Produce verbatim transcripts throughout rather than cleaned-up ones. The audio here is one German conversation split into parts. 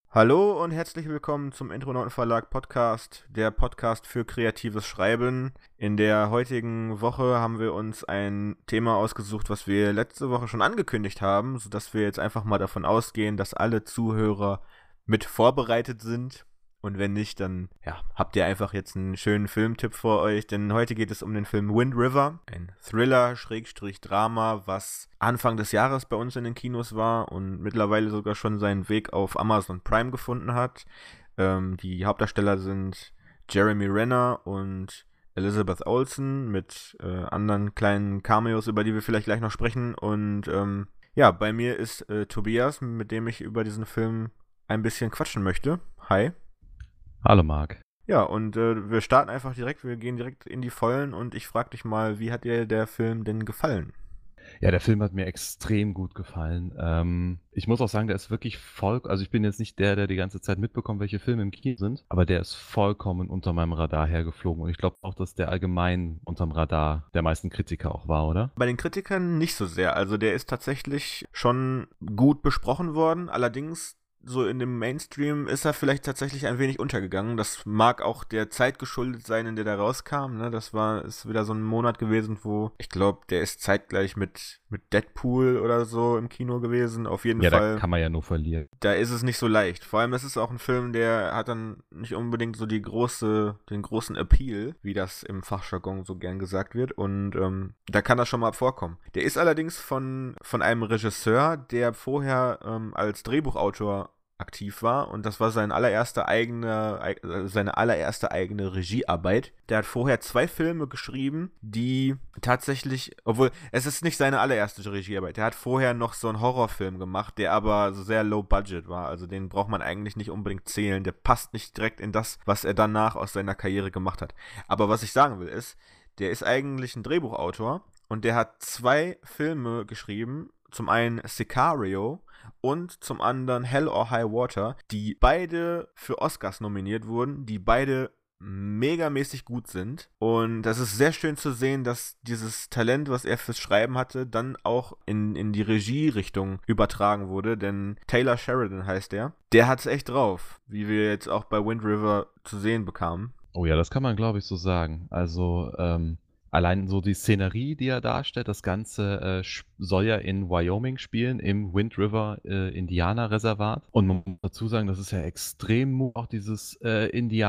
Hallo und herzlich willkommen zum Intronauten Verlag Podcast, der Podcast für kreatives Schreiben. In der heutigen Woche haben wir uns ein Thema ausgesucht, was wir letzte Woche schon angekündigt haben, sodass wir jetzt einfach mal davon ausgehen, dass alle Zuhörer mit vorbereitet sind. Und wenn nicht, dann ja, habt ihr einfach jetzt einen schönen Filmtipp vor euch, denn heute geht es um den Film Wind River, ein Thriller-Drama, was Anfang des Jahres bei uns in den Kinos war und mittlerweile sogar schon seinen Weg auf Amazon Prime gefunden hat. Ähm, die Hauptdarsteller sind Jeremy Renner und Elizabeth Olsen mit äh, anderen kleinen Cameos, über die wir vielleicht gleich noch sprechen. Und ähm, ja, bei mir ist äh, Tobias, mit dem ich über diesen Film ein bisschen quatschen möchte. Hi. Hallo Marc. Ja, und äh, wir starten einfach direkt, wir gehen direkt in die Vollen und ich frage dich mal, wie hat dir der Film denn gefallen? Ja, der Film hat mir extrem gut gefallen. Ähm, ich muss auch sagen, der ist wirklich voll, also ich bin jetzt nicht der, der die ganze Zeit mitbekommt, welche Filme im Kino sind, aber der ist vollkommen unter meinem Radar hergeflogen und ich glaube auch, dass der allgemein unterm Radar der meisten Kritiker auch war, oder? Bei den Kritikern nicht so sehr, also der ist tatsächlich schon gut besprochen worden, allerdings so in dem Mainstream ist er vielleicht tatsächlich ein wenig untergegangen. Das mag auch der Zeit geschuldet sein, in der der rauskam. Ne? Das war ist wieder so ein Monat gewesen, wo ich glaube, der ist zeitgleich mit mit Deadpool oder so im Kino gewesen. Auf jeden Ja, da Fall. kann man ja nur verlieren. Da ist es nicht so leicht. Vor allem, es ist auch ein Film, der hat dann nicht unbedingt so die große, den großen Appeal, wie das im Fachjargon so gern gesagt wird. Und ähm, da kann das schon mal vorkommen. Der ist allerdings von von einem Regisseur, der vorher ähm, als Drehbuchautor aktiv war und das war sein allererste eigene, seine allererste eigene Regiearbeit. Der hat vorher zwei Filme geschrieben, die tatsächlich, obwohl es ist nicht seine allererste Regiearbeit, der hat vorher noch so einen Horrorfilm gemacht, der aber so sehr low budget war, also den braucht man eigentlich nicht unbedingt zählen, der passt nicht direkt in das, was er danach aus seiner Karriere gemacht hat. Aber was ich sagen will ist, der ist eigentlich ein Drehbuchautor und der hat zwei Filme geschrieben, zum einen Sicario und zum anderen Hell or High Water, die beide für Oscars nominiert wurden, die beide megamäßig gut sind. Und das ist sehr schön zu sehen, dass dieses Talent, was er fürs Schreiben hatte, dann auch in, in die Regie-Richtung übertragen wurde, denn Taylor Sheridan heißt er. Der hat es echt drauf, wie wir jetzt auch bei Wind River zu sehen bekamen. Oh ja, das kann man glaube ich so sagen. Also, ähm, allein so die Szenerie, die er darstellt, das Ganze äh, sch- soll ja in Wyoming spielen, im Wind River äh, Indianerreservat. Und man muss dazu sagen, das ist ja extrem mu- auch dieses äh,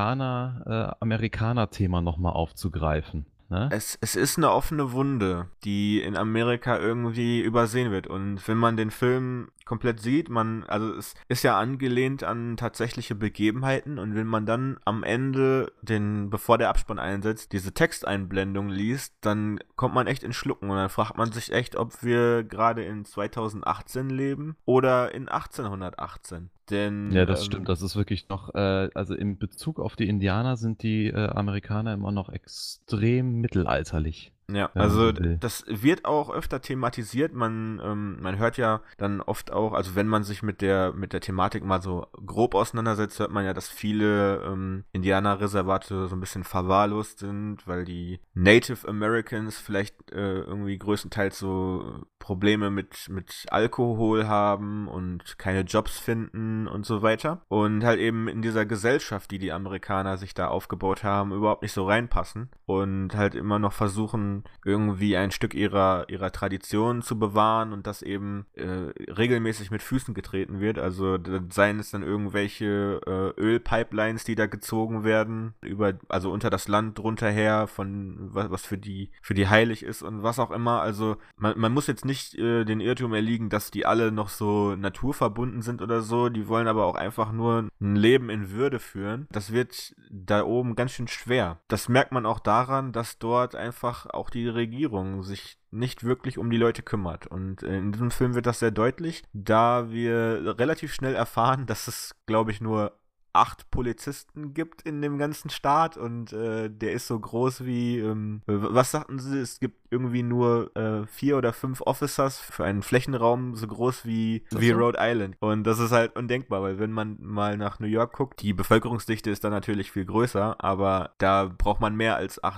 Indianer-Amerikaner-Thema nochmal aufzugreifen. Ne? Es, es ist eine offene Wunde, die in Amerika irgendwie übersehen wird. Und wenn man den Film komplett sieht, man, also es ist ja angelehnt an tatsächliche Begebenheiten und wenn man dann am Ende den, bevor der Abspann einsetzt, diese Texteinblendung liest, dann kommt man echt in Schlucken und dann fragt man sich echt, ob wir gerade in zweitausendachtzehn leben oder in achtzehnhundertachtzehn. Denn Ja, das ähm, stimmt. Das ist wirklich noch, äh, also in Bezug auf die Indianer sind die äh, Amerikaner immer noch extrem mittelalterlich, ja, wenn man also so will. das wird auch öfter thematisiert. Man, ähm, man hört ja dann oft auch, also wenn man sich mit der mit der Thematik mal so grob auseinandersetzt, hört man ja, dass viele ähm, Indianerreservate so ein bisschen verwahrlost sind, weil die Native Americans vielleicht äh, irgendwie größtenteils so Probleme mit mit Alkohol haben und keine Jobs finden und so weiter und halt eben in dieser Gesellschaft, die die Amerikaner sich da aufgebaut haben, überhaupt nicht so reinpassen und halt immer noch versuchen irgendwie ein Stück ihrer, ihrer Tradition zu bewahren und das eben äh, regelmäßig mit Füßen getreten wird. Also da- seien es dann irgendwelche äh, Ölpipelines, die da gezogen werden, über, also unter das Land drunter her, von was, was für die, für die heilig ist und was auch immer. Also man, man muss jetzt nicht äh, den Irrtum erliegen, dass die alle noch so naturverbunden sind oder so. Die wollen aber auch einfach nur ein Leben in Würde führen. Das wird da oben ganz schön schwer. Das merkt man auch daran, dass dort einfach auch die Regierung sich nicht wirklich um die Leute kümmert. Und äh, in diesem Film wird das sehr deutlich, da wir relativ schnell erfahren, dass es, glaube ich, nur acht Polizisten gibt in dem ganzen Staat und äh, der ist so groß wie, ähm, was sagten sie, es gibt irgendwie nur äh, vier oder fünf Officers für einen Flächenraum so groß wie, Ist das wie so? Rhode Island. Und das ist halt undenkbar, weil wenn man mal nach New York guckt, die Bevölkerungsdichte ist da natürlich viel größer, aber da braucht man mehr als acht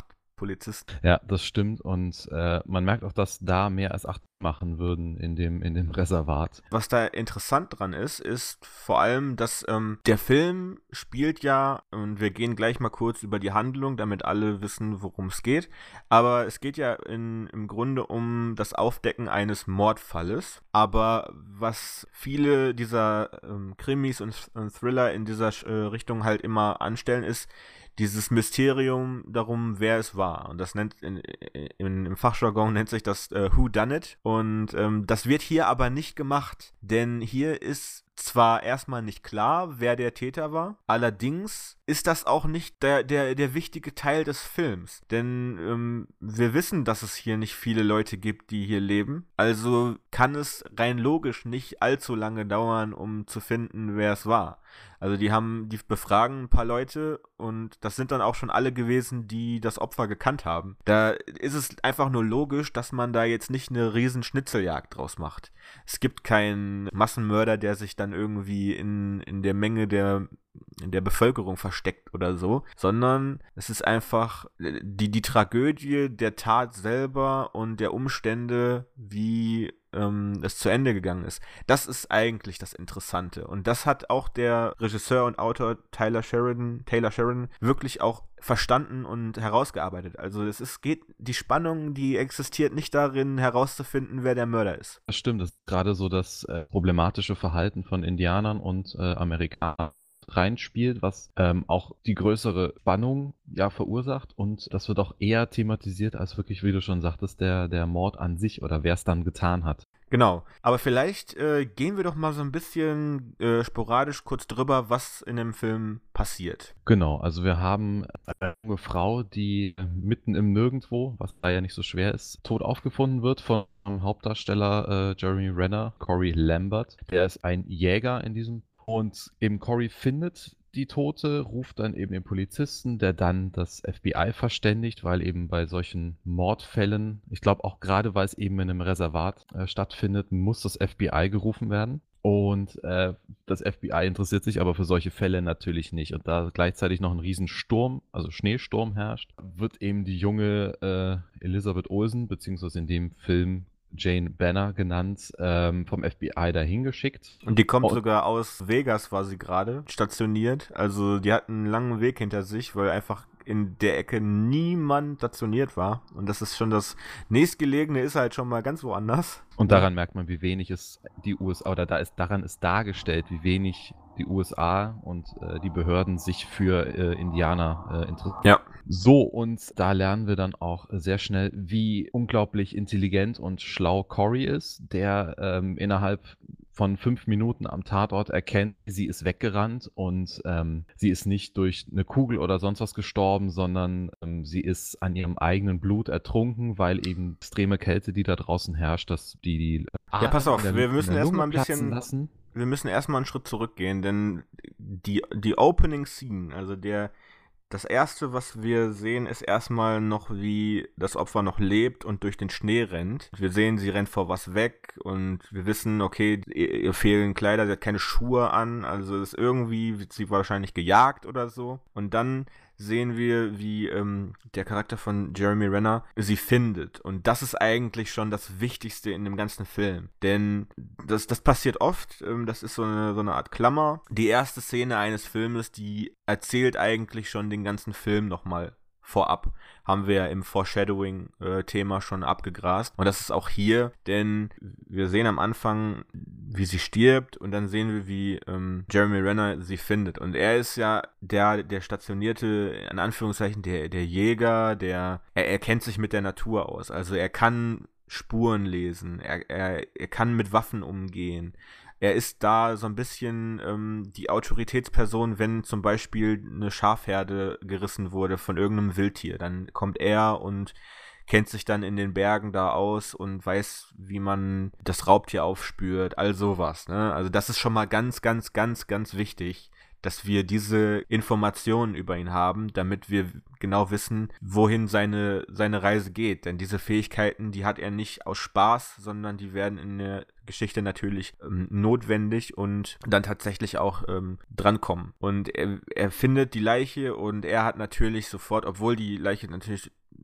Polizisten. Ja, das stimmt und äh, man merkt auch, dass da mehr als acht machen würden in dem, in dem Reservat. Was da interessant dran ist, ist vor allem, dass ähm, der Film spielt ja, und wir gehen gleich mal kurz über die Handlung, damit alle wissen, worum es geht, aber es geht ja in, im Grunde um das Aufdecken eines Mordfalles, aber was viele dieser ähm, Krimis und, und Thriller in dieser äh, Richtung halt immer anstellen, ist dieses Mysterium darum, wer es war. Und das nennt in, in, im Fachjargon nennt sich das äh, Who Done It. Und ähm, das wird hier aber nicht gemacht, denn hier ist zwar erstmal nicht klar, wer der Täter war, allerdings ist das auch nicht der, der, der wichtige Teil des Films. Denn ähm, wir wissen, dass es hier nicht viele Leute gibt, die hier leben. Also kann es rein logisch nicht allzu lange dauern, um zu finden, wer es war. Also die haben, die befragen ein paar Leute und das sind dann auch schon alle gewesen, die das Opfer gekannt haben. Da ist es einfach nur logisch, dass man da jetzt nicht eine riesen Schnitzeljagd draus macht. Es gibt keinen Massenmörder, der sich dann irgendwie in, in der Menge der in der Bevölkerung versteckt oder so, sondern es ist einfach die, die Tragödie der Tat selber und der Umstände, wie ähm, es zu Ende gegangen ist. Das ist eigentlich das Interessante. Und das hat auch der Regisseur und Autor Taylor Sheridan, Taylor Sheridan wirklich auch verstanden und herausgearbeitet. Also es ist, geht, die Spannung, die existiert nicht darin, herauszufinden, wer der Mörder ist. Das stimmt, das ist gerade so das äh, problematische Verhalten von Indianern und äh, Amerikanern reinspielt, was ähm, auch die größere Spannung ja verursacht und das wird auch eher thematisiert als wirklich, wie du schon sagtest, der, der Mord an sich oder wer es dann getan hat. Genau, aber vielleicht äh, gehen wir doch mal so ein bisschen äh, sporadisch kurz drüber, was in dem Film passiert. Genau, also wir haben eine junge Frau, die mitten im Nirgendwo, was da ja nicht so schwer ist, tot aufgefunden wird von dem Hauptdarsteller äh, Jeremy Renner, Corey Lambert. Der ist ein Jäger in diesem und eben Corey findet die Tote, ruft dann eben den Polizisten, der dann das F B I verständigt, weil eben bei solchen Mordfällen, ich glaube auch gerade weil es eben in einem Reservat äh, stattfindet, muss das F B I gerufen werden. Und äh, das F B I interessiert sich aber für solche Fälle natürlich nicht. Und da gleichzeitig noch ein Riesensturm, also Schneesturm herrscht, wird eben die junge äh, Elizabeth Olsen, beziehungsweise in dem Film Jane Banner genannt, ähm, vom F B I dahin geschickt. Und die kommt Und sogar aus Vegas, war sie gerade stationiert. Also die hat einen langen Weg hinter sich, weil einfach in der Ecke niemand stationiert war. Und das ist schon das nächstgelegene, ist halt schon mal ganz woanders. Und daran merkt man, wie wenig es die U S A, oder da ist, daran ist dargestellt, wie wenig die U S A und äh, die Behörden sich für äh, Indianer äh, interessieren. Ja. So, und da lernen wir dann auch sehr schnell, wie unglaublich intelligent und schlau Corey ist, der ähm, innerhalb von fünf Minuten am Tatort erkennt, sie ist weggerannt und ähm, sie ist nicht durch eine Kugel oder sonst was gestorben, sondern ähm, sie ist an ihrem eigenen Blut ertrunken, weil eben extreme Kälte, die da draußen herrscht, dass die, die Ja, pass auf, der, wir müssen erstmal ein bisschen lassen. Wir müssen erstmal einen Schritt zurückgehen, denn die, die Opening Scene, also der das erste, was wir sehen, ist erstmal noch, wie das Opfer noch lebt und durch den Schnee rennt. Wir sehen, sie rennt vor was weg und wir wissen, okay, ihr fehlen Kleider, sie hat keine Schuhe an, also ist irgendwie, wird sie wahrscheinlich gejagt oder so. Und dann sehen wir, wie ähm, der Charakter von Jeremy Renner sie findet. Und das ist eigentlich schon das Wichtigste in dem ganzen Film. Denn das, das passiert oft, ähm, das ist so eine, so eine Art Klammer. Die erste Szene eines Filmes, die erzählt eigentlich schon den ganzen Film nochmal vorab. Haben wir ja im Foreshadowing-Thema schon abgegrast. Und das ist auch hier, denn wir sehen am Anfang, wie sie stirbt und dann sehen wir, wie ähm, Jeremy Renner sie findet. Und er ist ja der, der stationierte, in Anführungszeichen, der, der Jäger, der, er, er kennt sich mit der Natur aus. Also er kann Spuren lesen, er, er, er kann mit Waffen umgehen. Er ist da so ein bisschen ähm, die Autoritätsperson, wenn zum Beispiel eine Schafherde gerissen wurde von irgendeinem Wildtier. Dann kommt er und kennt sich dann in den Bergen da aus und weiß, wie man das Raubtier aufspürt, all sowas, ne? Also das ist schon mal ganz, ganz, ganz, ganz wichtig, dass wir diese Informationen über ihn haben, damit wir genau wissen, wohin seine, seine Reise geht. Denn diese Fähigkeiten, die hat er nicht aus Spaß, sondern die werden in der Geschichte natürlich ähm, notwendig und dann tatsächlich auch ähm, drankommen. Und er, er findet die Leiche und er hat natürlich sofort, obwohl die Leiche natürlich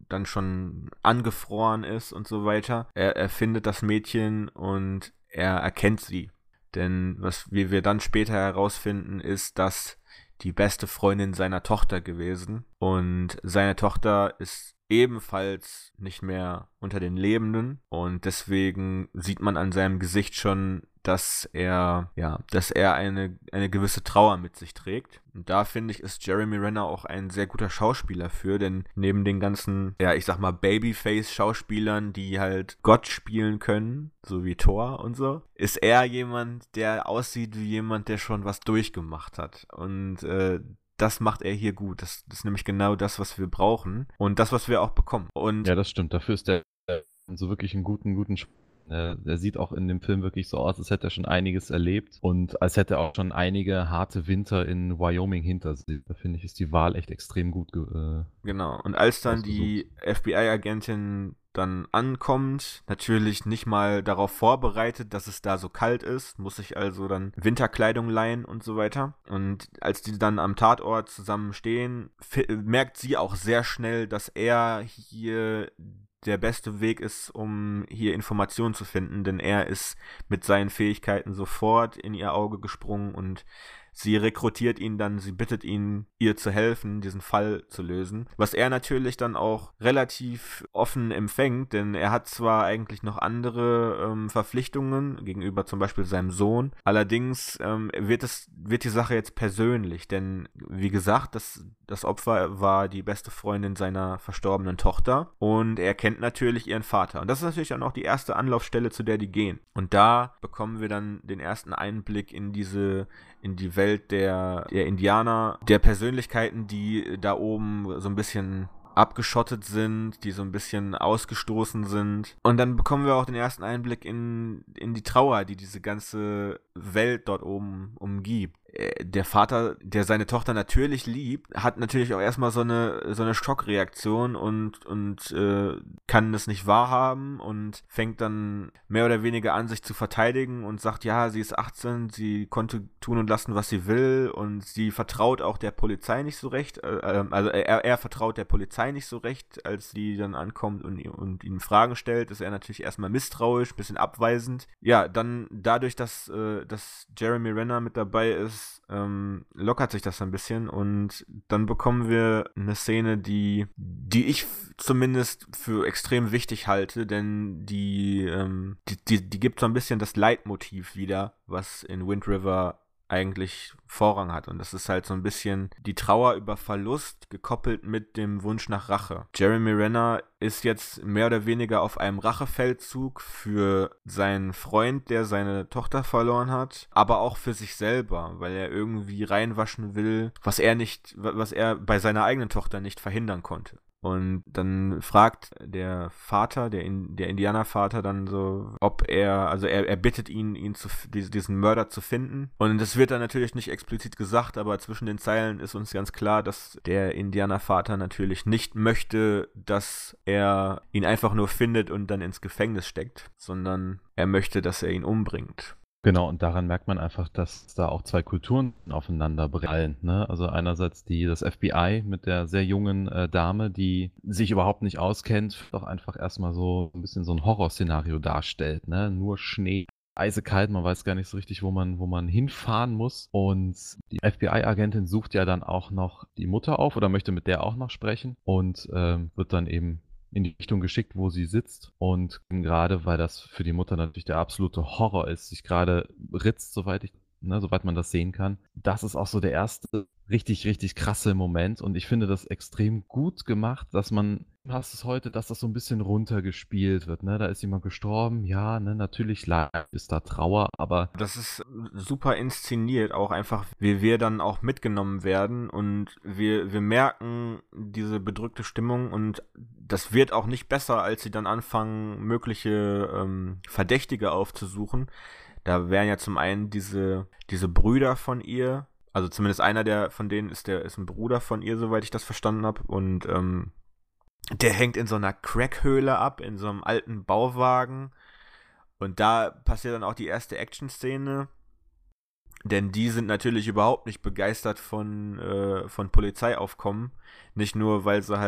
dann schon angefroren ist und so weiter. Er, er findet das Mädchen und er erkennt sie. Denn was wie wir dann später herausfinden, ist, dass die beste Freundin seiner Tochter gewesen. Und seine Tochter ist ebenfalls nicht mehr unter den Lebenden. Und deswegen sieht man an seinem Gesicht schon, dass er, ja, dass er eine, eine gewisse Trauer mit sich trägt. Und da finde ich, ist Jeremy Renner auch ein sehr guter Schauspieler für, denn neben den ganzen, ja, ich sag mal, Babyface-Schauspielern, die halt Gott spielen können, so wie Thor und so, ist er jemand, der aussieht wie jemand, der schon was durchgemacht hat. Und äh, das macht er hier gut. Das, das ist nämlich genau das, was wir brauchen und das, was wir auch bekommen. Und Ja, das stimmt. Dafür ist der äh, so wirklich einen guten, guten Sch äh, Der sieht auch in dem Film wirklich so aus, als hätte er schon einiges erlebt und als hätte er auch schon einige harte Winter in Wyoming hinter sich. Da finde ich, ist die Wahl echt extrem gut ge äh, genau. Und als dann ausgesucht. die F B I-Agentin dann ankommt, natürlich nicht mal darauf vorbereitet, dass es da so kalt ist, muss sich also dann Winterkleidung leihen und so weiter. Und als die dann am Tatort zusammen stehen, merkt sie auch sehr schnell, dass er hier der beste Weg ist, um hier Informationen zu finden, denn er ist mit seinen Fähigkeiten sofort in ihr Auge gesprungen und sie rekrutiert ihn dann, sie bittet ihn, ihr zu helfen, diesen Fall zu lösen. Was er natürlich dann auch relativ offen empfängt, denn er hat zwar eigentlich noch andere ähm, Verpflichtungen gegenüber zum Beispiel seinem Sohn. Allerdings ähm, wird, es, wird die Sache jetzt persönlich, denn wie gesagt, das, das Opfer war die beste Freundin seiner verstorbenen Tochter und er kennt natürlich ihren Vater. Und das ist natürlich dann auch die erste Anlaufstelle, zu der die gehen. Und da bekommen wir dann den ersten Einblick in diese in die Welt der, der Indianer, der Persönlichkeiten, die da oben so ein bisschen abgeschottet sind, die so ein bisschen ausgestoßen sind. Und dann bekommen wir auch den ersten Einblick in, in die Trauer, die diese ganze Welt dort oben umgibt. Der Vater, der seine Tochter natürlich liebt, hat natürlich auch erstmal so eine, so eine Schockreaktion und, und äh, kann das nicht wahrhaben und fängt dann mehr oder weniger an, sich zu verteidigen und sagt, ja, sie ist achtzehn, sie konnte tun und lassen, was sie will und sie vertraut auch der Polizei nicht so recht, äh, also er, er vertraut der Polizei nicht so recht, als die dann ankommt und, und ihm Fragen stellt, ist er natürlich erstmal misstrauisch, bisschen abweisend. Ja, dann dadurch, dass, äh, dass Jeremy Renner mit dabei ist, Ähm, lockert sich das ein bisschen und dann bekommen wir eine Szene, die, die ich f- zumindest für extrem wichtig halte, denn die, ähm, die, die, die gibt so ein bisschen das Leitmotiv wieder, was in Wind River eigentlich Vorrang hat. Und das ist halt so ein bisschen die Trauer über Verlust gekoppelt mit dem Wunsch nach Rache. Jeremy Renner ist jetzt mehr oder weniger auf einem Rachefeldzug für seinen Freund, der seine Tochter verloren hat, aber auch für sich selber, weil er irgendwie reinwaschen will, was er nicht, was er bei seiner eigenen Tochter nicht verhindern konnte. Und dann fragt der Vater, der, In- der Indianervater dann so, ob er, also er, er bittet ihn, ihn zu, diesen Mörder zu finden. Und das wird dann natürlich nicht explizit gesagt, aber zwischen den Zeilen ist uns ganz klar, dass der Indianervater natürlich nicht möchte, dass er ihn einfach nur findet und dann ins Gefängnis steckt, sondern er möchte, dass er ihn umbringt. Genau, und daran merkt man einfach, dass da auch zwei Kulturen aufeinander prallen, ne? Also einerseits die das F B I mit der sehr jungen, äh, Dame, die sich überhaupt nicht auskennt, doch einfach erst mal so 'n bisschen so 'n Horrorszenario darstellt, ne? Nur Schnee, eisekalt, man weiß gar nicht so richtig, wo man wo man hinfahren muss. Und die F B I-Agentin sucht ja dann auch noch die Mutter auf oder möchte mit der auch noch sprechen und, ähm, wird dann eben in die Richtung geschickt, wo sie sitzt. Und gerade weil das für die Mutter natürlich der absolute Horror ist, sich gerade ritzt, soweit ich ne, soweit man das sehen kann. Das ist auch so der erste richtig, richtig krasse Moment und ich finde das extrem gut gemacht, dass man du hast es heute, dass das so ein bisschen runtergespielt wird, ne? Da ist jemand gestorben, ja, ne, natürlich leid ist da Trauer, aber Das ist super inszeniert, auch einfach, wie wir dann auch mitgenommen werden und wir, wir merken diese bedrückte Stimmung und das wird auch nicht besser, als sie dann anfangen, mögliche ähm, Verdächtige aufzusuchen. Da wären ja zum einen diese, diese Brüder von ihr, also zumindest einer der von denen ist der ist ein Bruder von ihr, soweit ich das verstanden habe und ähm, der hängt in so einer Crackhöhle ab, in so einem alten Bauwagen. Und da passiert dann auch die erste Action-Szene, denn die sind natürlich überhaupt nicht begeistert von, äh, von Polizeiaufkommen. Nicht nur, weil sie halt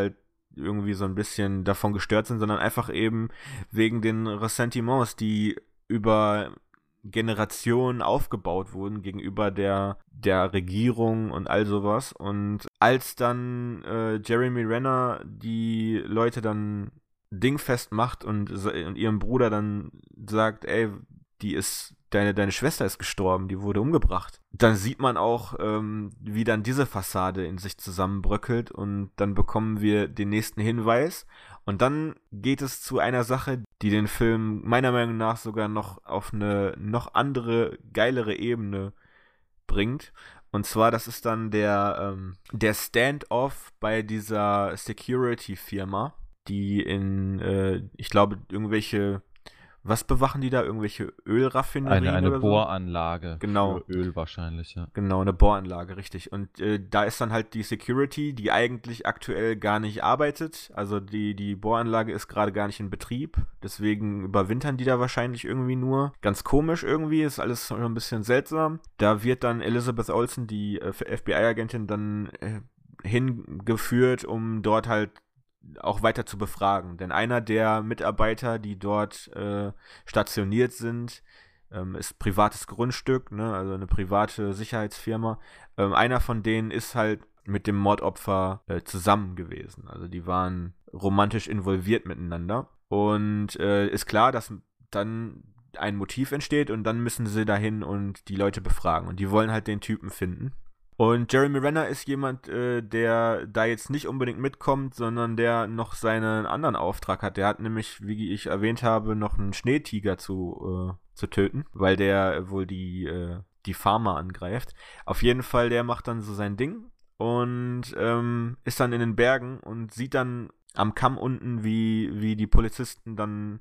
irgendwie so ein bisschen davon gestört sind, sondern einfach eben wegen den Ressentiments, die über Generationen aufgebaut wurden gegenüber der, der Regierung und all sowas. Und als dann äh, Jeremy Renner die Leute dann dingfest macht und, und ihrem Bruder dann sagt, ey, die ist, deine, deine Schwester ist gestorben, die wurde umgebracht. Dann sieht man auch, ähm, wie dann diese Fassade in sich zusammenbröckelt und dann bekommen wir den nächsten Hinweis und dann geht es zu einer Sache, die den Film meiner Meinung nach sogar noch auf eine noch andere, geilere Ebene bringt. Und zwar, das ist dann der, ähm, der Stand-off bei dieser Security-Firma, die in, äh, ich glaube, irgendwelche, was bewachen die da? Irgendwelche Ölraffinerien Eine, eine oder so? Bohranlage Genau. für Öl wahrscheinlich, ja. Genau, eine Bohranlage, richtig. Und äh, da ist dann halt die Security, die eigentlich aktuell gar nicht arbeitet. Also die, die Bohranlage ist gerade gar nicht in Betrieb. Deswegen überwintern die da wahrscheinlich irgendwie nur. Ganz komisch irgendwie, ist alles schon ein bisschen seltsam. Da wird dann Elizabeth Olsen, die äh, F B I-Agentin, dann äh, hingeführt, um dort halt auch weiter zu befragen. Denn einer der Mitarbeiter, die dort äh, stationiert sind, ähm, ist privates Grundstück, ne? Also eine private Sicherheitsfirma. Ähm, einer von denen ist halt mit dem Mordopfer äh, zusammen gewesen. Also die waren romantisch involviert miteinander. Und äh, ist klar, dass dann ein Motiv entsteht und dann müssen sie dahin und die Leute befragen. Und die wollen halt den Typen finden. Und Jeremy Renner ist jemand, äh, der da jetzt nicht unbedingt mitkommt, sondern der noch seinen anderen Auftrag hat. Der hat nämlich, wie ich erwähnt habe, noch einen Schneetiger zu, äh, zu töten, weil der wohl die, äh, die Farmer angreift. Auf jeden Fall, der macht dann so sein Ding und ähm, ist dann in den Bergen und sieht dann am Kamm unten, wie, wie die Polizisten dann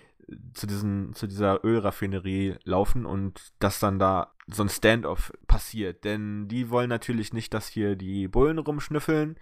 zu diesen, zu dieser Ölraffinerie laufen und dass dann da so ein Standoff passiert. Denn die wollen natürlich nicht, dass hier die Bullen rumschnüffeln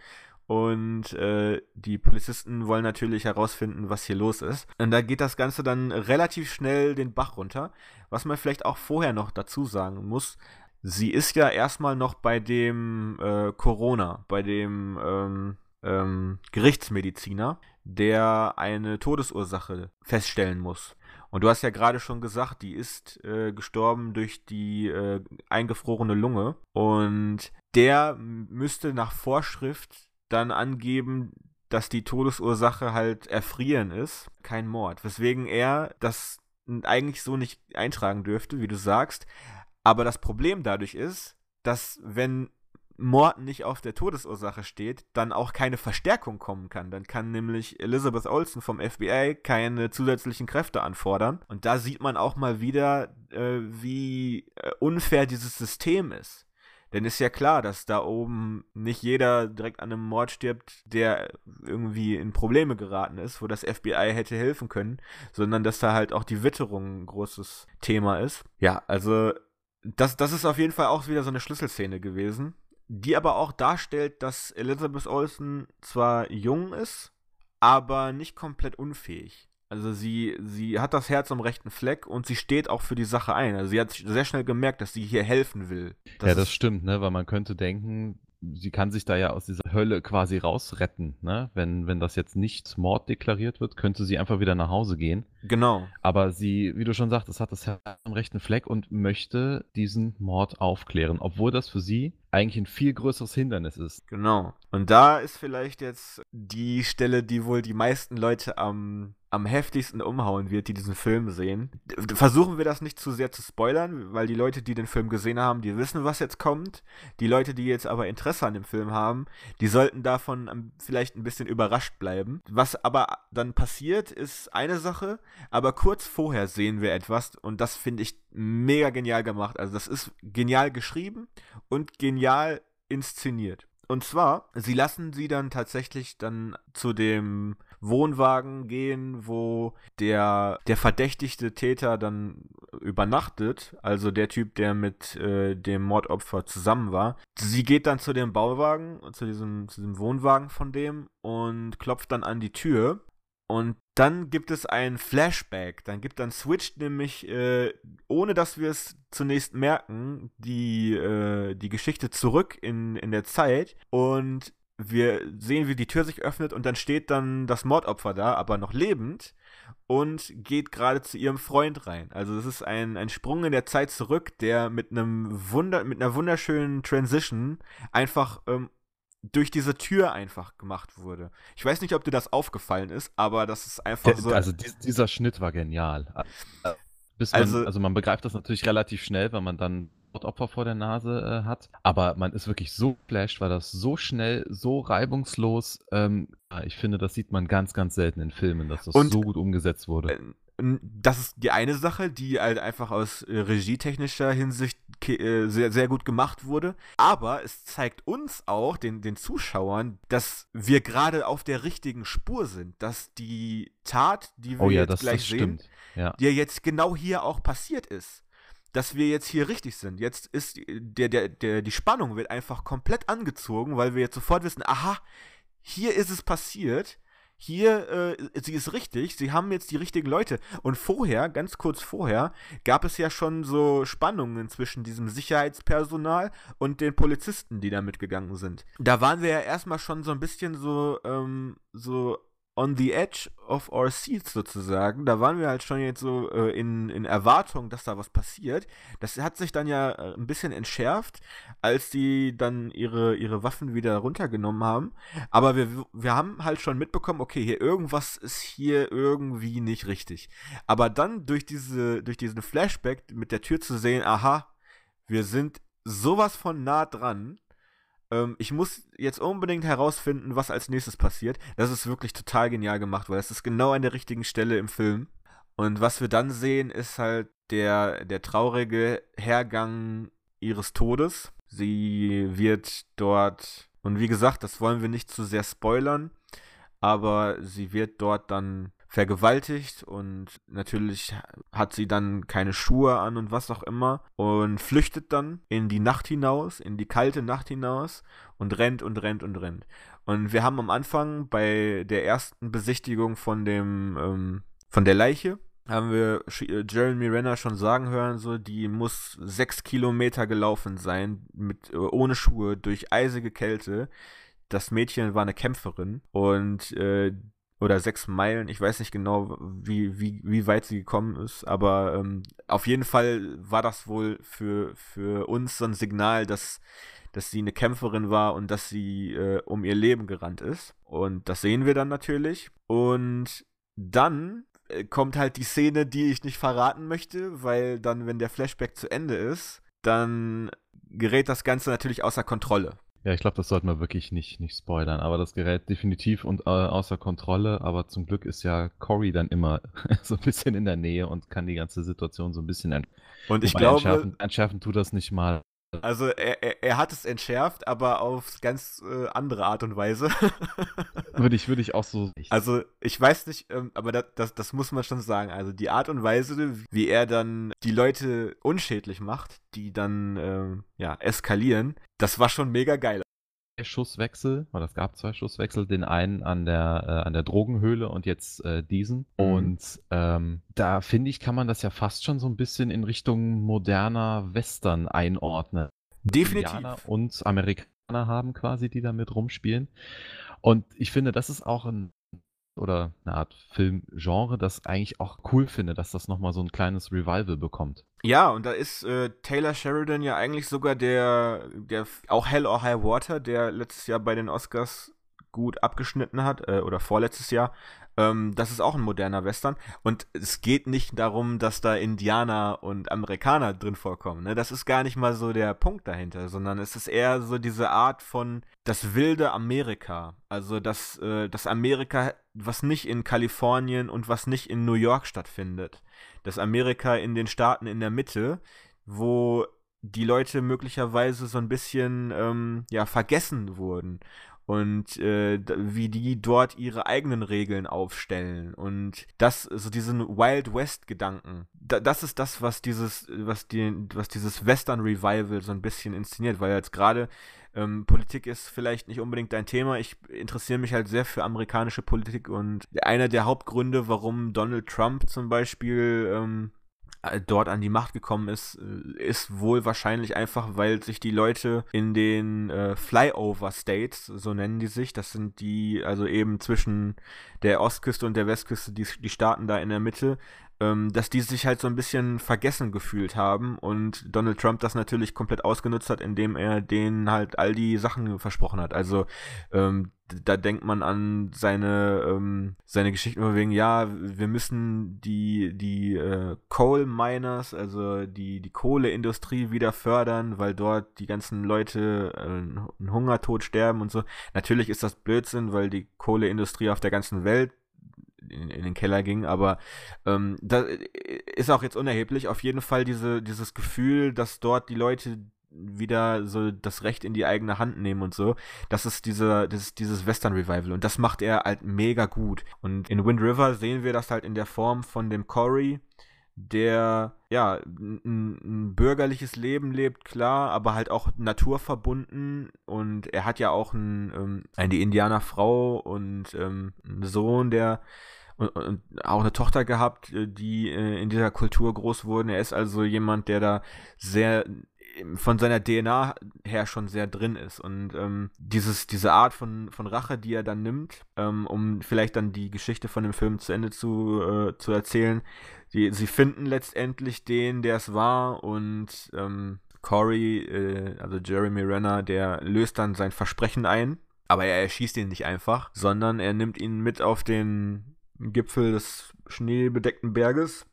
und äh, die Polizisten wollen natürlich herausfinden, was hier los ist. Und da geht das Ganze dann relativ schnell den Bach runter. Was man vielleicht auch vorher noch dazu sagen muss, sie ist ja erstmal noch bei dem äh, Coroner, bei dem ähm, ähm, Gerichtsmediziner, der eine Todesursache feststellen muss. Und du hast ja gerade schon gesagt, die ist äh, gestorben durch die äh, eingefrorene Lunge. Und der müsste nach Vorschrift dann angeben, dass die Todesursache halt Erfrieren ist, kein Mord. Weswegen er das eigentlich so nicht eintragen dürfte, wie du sagst. Aber das Problem dadurch ist, dass wenn Mord nicht auf der Todesursache steht, dann auch keine Verstärkung kommen kann. Dann kann nämlich Elizabeth Olsen vom F B I keine zusätzlichen Kräfte anfordern. Und da sieht man auch mal wieder, äh, wie äh, unfair dieses System ist. Denn ist ja klar, dass da oben nicht jeder direkt an einem Mord stirbt, der irgendwie in Probleme geraten ist, wo das F B I hätte helfen können, sondern dass da halt auch die Witterung ein großes Thema ist. Ja, also das, das ist auf jeden Fall auch wieder so eine Schlüsselszene gewesen, die aber auch darstellt, dass Elizabeth Olsen zwar jung ist, aber nicht komplett unfähig. Also sie, sie hat das Herz am rechten Fleck und sie steht auch für die Sache ein. Also sie hat sehr schnell gemerkt, dass sie hier helfen will. Das ja, das stimmt, ne? Weil man könnte denken, sie kann sich da ja aus dieser Hölle quasi rausretten, ne? Wenn, wenn das jetzt nicht Mord deklariert wird, könnte sie einfach wieder nach Hause gehen. Genau. Aber sie, wie du schon sagtest, hat das Herz am rechten Fleck und möchte diesen Mord aufklären, obwohl das für sie eigentlich ein viel größeres Hindernis ist. Genau. Und da ist vielleicht jetzt die Stelle, die wohl die meisten Leute am, am heftigsten umhauen wird, die diesen Film sehen. Versuchen wir das nicht zu sehr zu spoilern, weil die Leute, die den Film gesehen haben, die wissen, was jetzt kommt. Die Leute, die jetzt aber Interesse an dem Film haben, die sollten davon vielleicht ein bisschen überrascht bleiben. Was aber dann passiert, ist eine Sache, aber kurz vorher sehen wir etwas und das finde ich mega genial gemacht. Also das ist genial geschrieben und genial inszeniert. Und zwar, sie lassen sie dann tatsächlich dann zu dem Wohnwagen gehen, wo der, der verdächtigte Täter dann übernachtet, also der Typ, der mit äh, dem Mordopfer zusammen war. Sie geht dann zu dem Bauwagen, zu diesem, zu diesem Wohnwagen von dem und klopft dann an die Tür. Und dann gibt es ein Flashback, dann gibt dann switcht nämlich, äh, ohne dass wir es zunächst merken, die, äh, die Geschichte zurück in, in der Zeit und wir sehen, wie die Tür sich öffnet und dann steht dann das Mordopfer da, aber noch lebend und geht gerade zu ihrem Freund rein. Also es ist ein, ein Sprung in der Zeit zurück, der mit einem Wunder, mit einer wunderschönen Transition einfach ähm, durch diese Tür einfach gemacht wurde. Ich weiß nicht, ob dir das aufgefallen ist, aber das ist einfach Der, so. also dies, dieser Schnitt war genial. Bis man, Also, also man begreift das natürlich relativ schnell, wenn man dann Opfer vor der Nase äh, hat. Aber man ist wirklich so geflasht, weil das so schnell, so reibungslos. Ähm, ich finde, das sieht man ganz, ganz selten in Filmen, dass das und so gut umgesetzt wurde. äh, das ist die eine Sache, die halt einfach aus äh, regietechnischer Hinsicht ke- äh, sehr, sehr gut gemacht wurde. Aber es zeigt uns auch, den, den Zuschauern, dass wir gerade auf der richtigen Spur sind. Dass die Tat, die wir Oh ja, jetzt das, gleich das sehen, stimmt. Ja. die ja jetzt genau hier auch passiert ist. Dass wir jetzt hier richtig sind. Jetzt ist der, der, der, die Spannung wird einfach komplett angezogen, weil wir jetzt sofort wissen, aha, hier ist es passiert. Hier, äh, sie ist richtig, sie haben jetzt die richtigen Leute. Und vorher, ganz kurz vorher, gab es ja schon so Spannungen zwischen diesem Sicherheitspersonal und den Polizisten, die da mitgegangen sind. Da waren wir ja erstmal schon so ein bisschen so, ähm, so on the edge of our seats sozusagen. Da waren wir halt schon jetzt so äh, in, in Erwartung, dass da was passiert. Das hat sich dann ja äh, ein bisschen entschärft, als die dann ihre, ihre Waffen wieder runtergenommen haben. Aber wir, wir haben halt schon mitbekommen, okay, hier irgendwas ist hier irgendwie nicht richtig. Aber dann durch diese, durch diesen Flashback mit der Tür zu sehen, aha, wir sind sowas von nah dran. Ähm, ich muss jetzt unbedingt herausfinden, was als nächstes passiert. Das ist wirklich total genial gemacht, weil es ist genau an der richtigen Stelle im Film. Und was wir dann sehen, ist halt der, der traurige Hergang ihres Todes. Sie wird dort, und wie gesagt, das wollen wir nicht zu sehr spoilern, aber sie wird dort dann vergewaltigt und natürlich hat sie dann keine Schuhe an und was auch immer und flüchtet dann in die Nacht hinaus, in die kalte Nacht hinaus und rennt und rennt und rennt. Und wir haben am Anfang bei der ersten Besichtigung von dem, ähm, von der Leiche, haben wir Jeremy Renner schon sagen hören, so, die muss sechs Kilometer gelaufen sein, mit, äh, ohne Schuhe, durch eisige Kälte. Das Mädchen war eine Kämpferin und äh, oder sechs Meilen, ich weiß nicht genau, wie, wie, wie weit sie gekommen ist, aber ähm, auf jeden Fall war das wohl für, für uns so ein Signal, dass, dass sie eine Kämpferin war und dass sie äh, um ihr Leben gerannt ist. Und das sehen wir dann natürlich. Und dann äh, kommt halt die Szene, die ich nicht verraten möchte, weil dann, wenn der Flashback zu Ende ist, dann gerät das Ganze natürlich außer Kontrolle. Ja, ich glaube, das sollten wir wirklich nicht, nicht spoilern, aber das gerät definitiv und äh, außer Kontrolle, aber zum Glück ist ja Cory dann immer so ein bisschen in der Nähe und kann die ganze Situation so ein bisschen ent Und ich wobei glaube, entschärfen, entschärfen tut das nicht mal. also er, er, er hat es entschärft, aber auf ganz äh, andere Art und Weise. Würde ich, würde ich auch so. Also ich weiß nicht, ähm, aber das, das, das muss man schon sagen. Also die Art und Weise, wie er dann die Leute unschädlich macht, die dann ähm, ja eskalieren, das war schon mega geil. Schusswechsel, weil es gab zwei Schusswechsel, den einen an der, äh, an der Drogenhöhle und jetzt äh, diesen. Mhm. Und ähm, da finde ich, kann man das ja fast schon so ein bisschen in Richtung moderner Western einordnen. Definitiv. Indianer und Amerikaner haben quasi, die damit rumspielen. Und ich finde, das ist auch ein oder eine Art Filmgenre, das eigentlich auch cool finde, dass das nochmal so ein kleines Revival bekommt. Ja, und da ist äh, Taylor Sheridan ja eigentlich sogar der, der, auch Hell or High Water, der letztes Jahr bei den Oscars gut abgeschnitten hat, äh, oder vorletztes Jahr. Ähm, das ist auch ein moderner Western. Und es geht nicht darum, dass da Indianer und Amerikaner drin vorkommen. Ne? Das ist gar nicht mal so der Punkt dahinter, sondern es ist eher so diese Art von das wilde Amerika. Also das, äh, das Amerika, was nicht in Kalifornien und was nicht in New York stattfindet. Das Amerika in den Staaten in der Mitte, wo die Leute möglicherweise so ein bisschen ähm, ja, vergessen wurden. Und äh, wie die dort ihre eigenen Regeln aufstellen und das, so diesen Wild West Gedanken, da, das ist das, was dieses, was die, was dieses Western Revival so ein bisschen inszeniert, weil jetzt gerade ähm, Politik ist vielleicht nicht unbedingt dein Thema. Ich interessiere mich halt sehr für amerikanische Politik und einer der Hauptgründe, warum Donald Trump zum Beispiel ähm, äh, dort an die Macht gekommen ist, äh, ist wohl wahrscheinlich einfach, weil sich die Leute in den äh, Flyover States, so nennen die sich, das sind die, also eben zwischen der Ostküste und der Westküste, die, die Staaten da in der Mitte, ähm, dass die sich halt so ein bisschen vergessen gefühlt haben und Donald Trump das natürlich komplett ausgenutzt hat, indem er denen halt all die Sachen versprochen hat. Also ähm, da denkt man an seine, ähm, seine Geschichten über wegen, ja, wir müssen die, die äh, Coal Miners, also die, die Kohleindustrie wieder fördern, weil dort die ganzen Leute äh, einen Hungertod sterben und so. Natürlich ist das Blödsinn, weil die Kohleindustrie auf der ganzen Welt in, in den Keller ging, aber ähm, das ist auch jetzt unerheblich. Auf jeden Fall diese, dieses Gefühl, dass dort die Leute wieder so das Recht in die eigene Hand nehmen und so. Das ist diese, das ist dieses Western Revival und das macht er halt mega gut. Und in Wind River sehen wir das halt in der Form von dem Corey, der ja ein, ein bürgerliches Leben lebt, klar, aber halt auch naturverbunden und er hat ja auch ein, ähm, eine Indianerfrau und ähm, einen Sohn, der und, und auch eine Tochter gehabt, die äh, in dieser Kultur groß wurden. Er ist also jemand, der da sehr von seiner D N A her schon sehr drin ist und ähm, dieses, diese Art von, von Rache, die er dann nimmt, ähm, um vielleicht dann die Geschichte von dem Film zu Ende zu, äh, zu erzählen, die, sie finden letztendlich den, der es war und ähm, Corey, äh, also Jeremy Renner, der löst dann sein Versprechen ein, aber er erschießt ihn nicht einfach, sondern er nimmt ihn mit auf den Gipfel des schneebedeckten Berges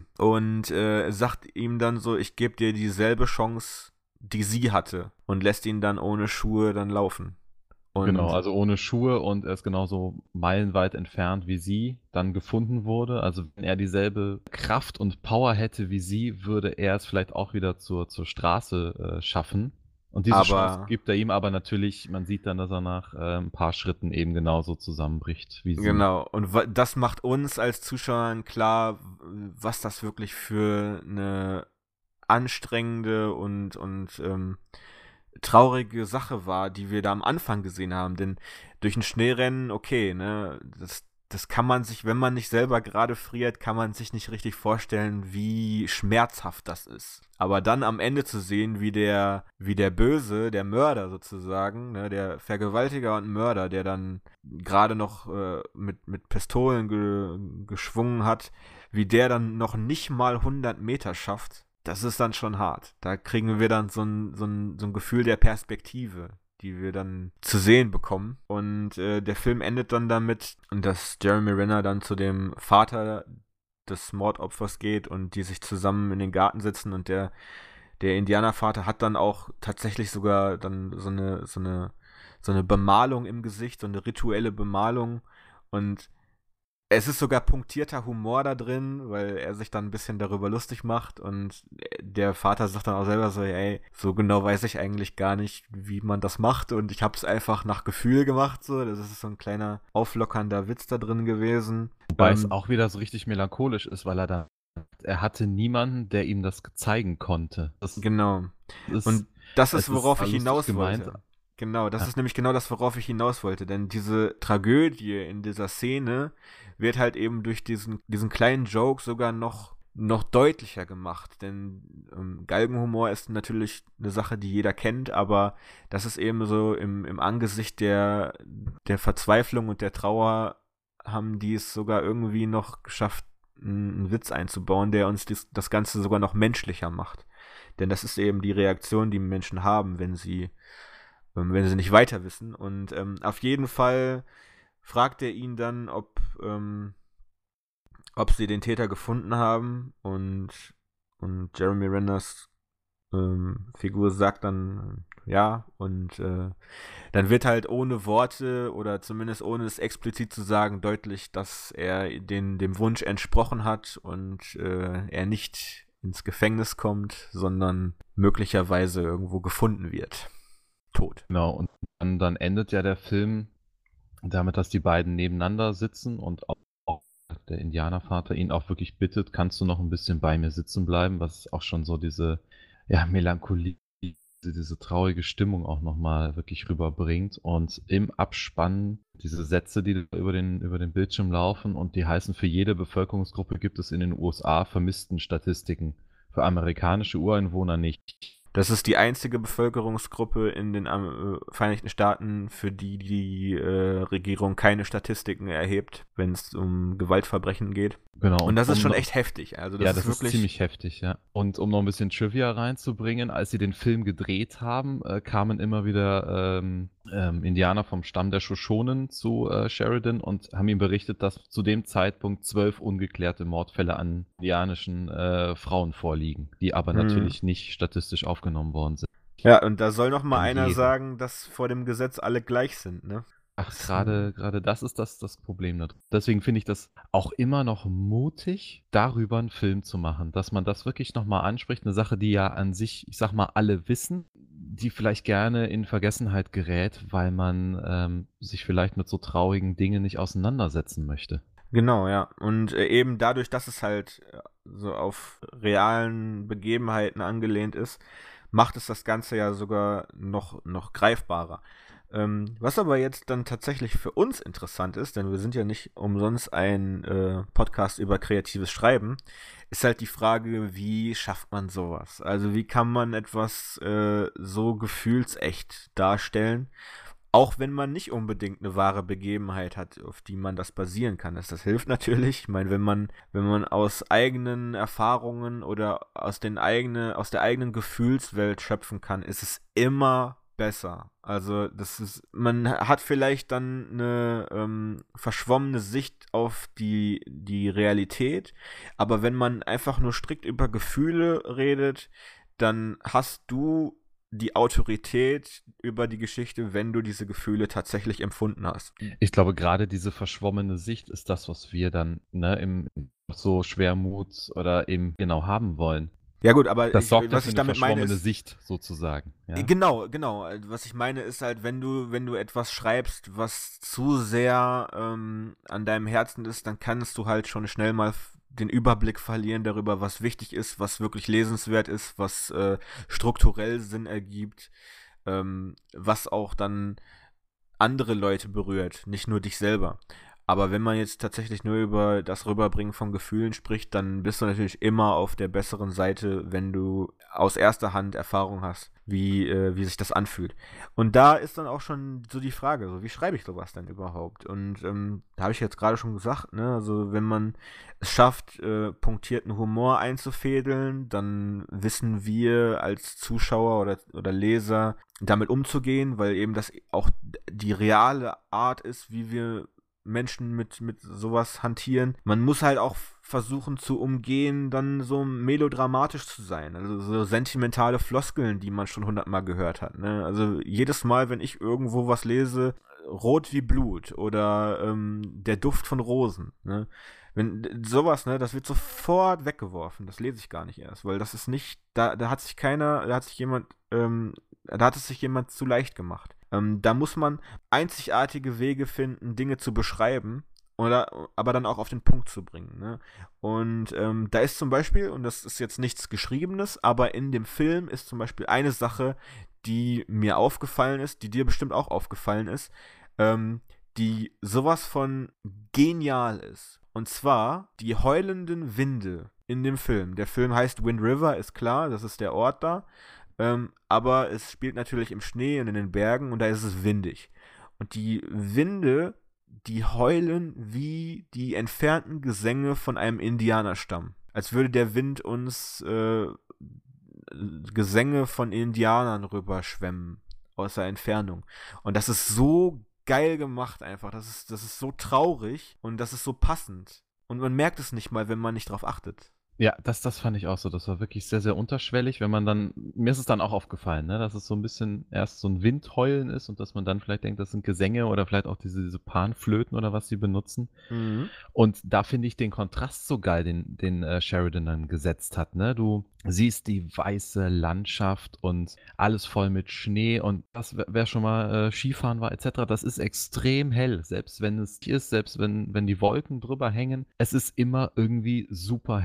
und äh, sagt ihm dann so, ich gebe dir dieselbe Chance, die sie hatte und lässt ihn dann ohne Schuhe dann laufen. Und Genau, also ohne Schuhe und er ist genauso meilenweit entfernt wie sie dann gefunden wurde. Also wenn er dieselbe Kraft und Power hätte wie sie, würde er es vielleicht auch wieder zur, zur Straße äh, schaffen. Und diese Chance aber gibt er ihm aber natürlich, man sieht dann, dass er nach äh, ein paar Schritten eben genauso zusammenbricht wie sie. genau, und wa- das macht uns als Zuschauern klar, was das wirklich für eine anstrengende und, und ähm, traurige Sache war, die wir da am Anfang gesehen haben. Denn durch ein Schneerennen, okay, ne, das, das kann man sich, wenn man nicht selber gerade friert, kann man sich nicht richtig vorstellen, wie schmerzhaft das ist. Aber dann am Ende zu sehen, wie der, wie der Böse, der Mörder sozusagen, ne, der Vergewaltiger und Mörder, der dann gerade noch äh, mit, mit Pistolen ge, geschwungen hat, wie der dann noch nicht mal hundert Meter schafft, das ist dann schon hart. Da kriegen wir dann so ein, so ein, so ein Gefühl der Perspektive, die wir dann zu sehen bekommen. Und äh, der Film endet dann damit, dass Jeremy Renner dann zu dem Vater des Mordopfers geht und die sich zusammen in den Garten sitzen und der, der Indianervater hat dann auch tatsächlich sogar dann so eine, so eine, so eine Bemalung im Gesicht, so eine rituelle Bemalung und es ist sogar punktierter Humor da drin, weil er sich dann ein bisschen darüber lustig macht und der Vater sagt dann auch selber so, ey, so genau weiß ich eigentlich gar nicht, wie man das macht und ich habe es einfach nach Gefühl gemacht, so, das ist so ein kleiner auflockernder Witz da drin gewesen. Wobei es Ähm, auch wieder so richtig melancholisch ist, weil er da, er hatte niemanden, der ihm das zeigen konnte. Das genau. ist, Und das es ist, ist worauf zwar ich lustig hinaus gemeint. wollte. Genau, das Ja. ist nämlich genau das, worauf ich hinaus wollte. Denn diese Tragödie in dieser Szene wird halt eben durch diesen, diesen kleinen Joke sogar noch, noch deutlicher gemacht. Denn ähm, Galgenhumor ist natürlich eine Sache, die jeder kennt, aber das ist eben so im, im Angesicht der, der Verzweiflung und der Trauer haben die es sogar irgendwie noch geschafft, einen, einen Witz einzubauen, der uns dies, das Ganze sogar noch menschlicher macht. Denn das ist eben die Reaktion, die Menschen haben, wenn sie, ähm, wenn sie nicht weiter wissen. Und ähm, auf jeden Fall fragt er ihn dann, ob, ähm, ob sie den Täter gefunden haben. Und, und Jeremy Renners ähm, Figur sagt dann äh, ja. Und äh, dann wird halt ohne Worte oder zumindest ohne es explizit zu sagen deutlich, dass er den, dem Wunsch entsprochen hat und äh, er nicht ins Gefängnis kommt, sondern möglicherweise irgendwo gefunden wird. Tot. Genau, und dann, dann endet ja der Film damit, dass die beiden nebeneinander sitzen und auch auch der Indianervater ihn auch wirklich bittet, kannst du noch ein bisschen bei mir sitzen bleiben, was auch schon so diese ja, Melancholie, diese, diese traurige Stimmung auch nochmal wirklich rüberbringt. Und im Abspann diese Sätze, die über den, über den Bildschirm laufen und die heißen, für jede Bevölkerungsgruppe gibt es in den U S A Vermisstenstatistiken, für amerikanische Ureinwohner nicht. Das ist die einzige Bevölkerungsgruppe in den äh, Vereinigten Staaten, für die die äh, Regierung keine Statistiken erhebt, wenn es um Gewaltverbrechen geht. Genau. Und das ist um schon noch- echt heftig. Also das ja, ist das ist wirklich ziemlich heftig, ja. Und um noch ein bisschen Trivia reinzubringen, als sie den Film gedreht haben, äh, kamen immer wieder ähm, ähm, Indianer vom Stamm der Shoshonen zu äh, Sheridan und haben ihm berichtet, dass zu dem Zeitpunkt zwölf ungeklärte Mordfälle an indianischen äh, Frauen vorliegen, die aber Mhm. natürlich nicht statistisch aufgenommen worden sind. Ja, und da soll noch mal Von einer jedem. sagen, dass vor dem Gesetz alle gleich sind, ne? Ach, Das- gerade gerade das ist das das Problem da drin. Deswegen finde ich das auch immer noch mutig, darüber einen Film zu machen, dass man das wirklich noch mal anspricht, eine Sache, die ja an sich, ich sage mal, alle wissen, die vielleicht gerne in Vergessenheit gerät, weil man, ähm, sich vielleicht mit so traurigen Dingen nicht auseinandersetzen möchte. Genau, ja. Und äh, eben dadurch, dass es halt äh, so auf realen Begebenheiten angelehnt ist, macht es das Ganze ja sogar noch, noch greifbarer. Ähm, was aber jetzt dann tatsächlich für uns interessant ist, denn wir sind ja nicht umsonst ein äh, Podcast über kreatives Schreiben, ist halt die Frage, wie schafft man sowas? Also wie kann man etwas äh, so gefühlsecht darstellen? Auch wenn man nicht unbedingt eine wahre Begebenheit hat, auf die man das basieren kann. Das, das hilft natürlich. Ich meine, wenn man, wenn man aus eigenen Erfahrungen oder aus, den eigene, aus der eigenen Gefühlswelt schöpfen kann, ist es immer besser. Also, das ist, man hat vielleicht dann eine ähm, verschwommene Sicht auf die, die Realität, aber wenn man einfach nur strikt über Gefühle redet, dann hast du die Autorität über die Geschichte, wenn du diese Gefühle tatsächlich empfunden hast. Ich glaube, gerade diese verschwommene Sicht ist das, was wir dann, ne, im so Schwermut oder eben genau haben wollen. Ja gut, aber Das ich, sorgt ja was für ich eine damit meine verschwommene ist, Sicht sozusagen, ja? genau, genau. Was ich meine ist halt, wenn du, wenn du etwas schreibst, was zu sehr ähm, an deinem Herzen ist, dann kannst du halt schon schnell mal f- den Überblick verlieren darüber, was wichtig ist, was wirklich lesenswert ist, was äh, strukturell Sinn ergibt, ähm, was auch dann andere Leute berührt, nicht nur dich selber. Aber wenn man jetzt tatsächlich nur über das Rüberbringen von Gefühlen spricht, dann bist du natürlich immer auf der besseren Seite, wenn du aus erster Hand Erfahrung hast, wie, äh, wie sich das anfühlt. Und da ist dann auch schon so die Frage, so, wie schreibe ich sowas denn überhaupt? Und ähm, da habe ich jetzt gerade schon gesagt, ne, also wenn man es schafft, äh, punktierten Humor einzufädeln, dann wissen wir als Zuschauer oder, oder Leser damit umzugehen, weil eben das auch die reale Art ist, wie wir Menschen mit, mit sowas hantieren. Man muss halt auch versuchen zu umgehen, dann so melodramatisch zu sein. Also so sentimentale Floskeln, die man schon hundertmal gehört hat. Ne? Also jedes Mal, wenn ich irgendwo was lese, Rot wie Blut oder ähm, der Duft von Rosen. Ne? Wenn sowas, ne, das wird sofort weggeworfen. Das lese ich gar nicht erst, weil das ist nicht, da, da hat sich keiner, da hat sich jemand, ähm, da hat es sich jemand zu leicht gemacht. Ähm, da muss man einzigartige Wege finden, Dinge zu beschreiben, oder, aber dann auch auf den Punkt zu bringen. Ne? Und ähm, da ist zum Beispiel, und das ist jetzt nichts Geschriebenes, aber in dem Film ist zum Beispiel eine Sache, die mir aufgefallen ist, die dir bestimmt auch aufgefallen ist, ähm, die sowas von genial ist. Und zwar die heulenden Winde in dem Film. Der Film heißt Wind River, ist klar, das ist der Ort da. Ähm, aber es spielt natürlich im Schnee und in den Bergen und da ist es windig. Und die Winde, die heulen wie die entfernten Gesänge von einem Indianerstamm. Als würde der Wind uns äh, Gesänge von Indianern rüberschwemmen aus der Entfernung. Und das ist so geil gemacht einfach. Das ist, das ist so traurig und das ist so passend. Und man merkt es nicht mal, wenn man nicht drauf achtet. Ja, das das fand ich auch so. Das war wirklich sehr, sehr unterschwellig, wenn man dann mir ist es dann auch aufgefallen, ne, dass es so ein bisschen erst so ein Windheulen ist und dass man dann vielleicht denkt, das sind Gesänge oder vielleicht auch diese diese Panflöten oder was sie benutzen. Mhm. Und da finde ich den Kontrast so geil, den den, äh, Sheridan dann gesetzt hat, ne? Du siehst die weiße Landschaft und alles voll mit Schnee und das wer wer schon mal, äh, Skifahren war et cetera, das ist extrem hell, selbst wenn es ist, selbst wenn wenn die Wolken drüber hängen. Es ist immer irgendwie super hell und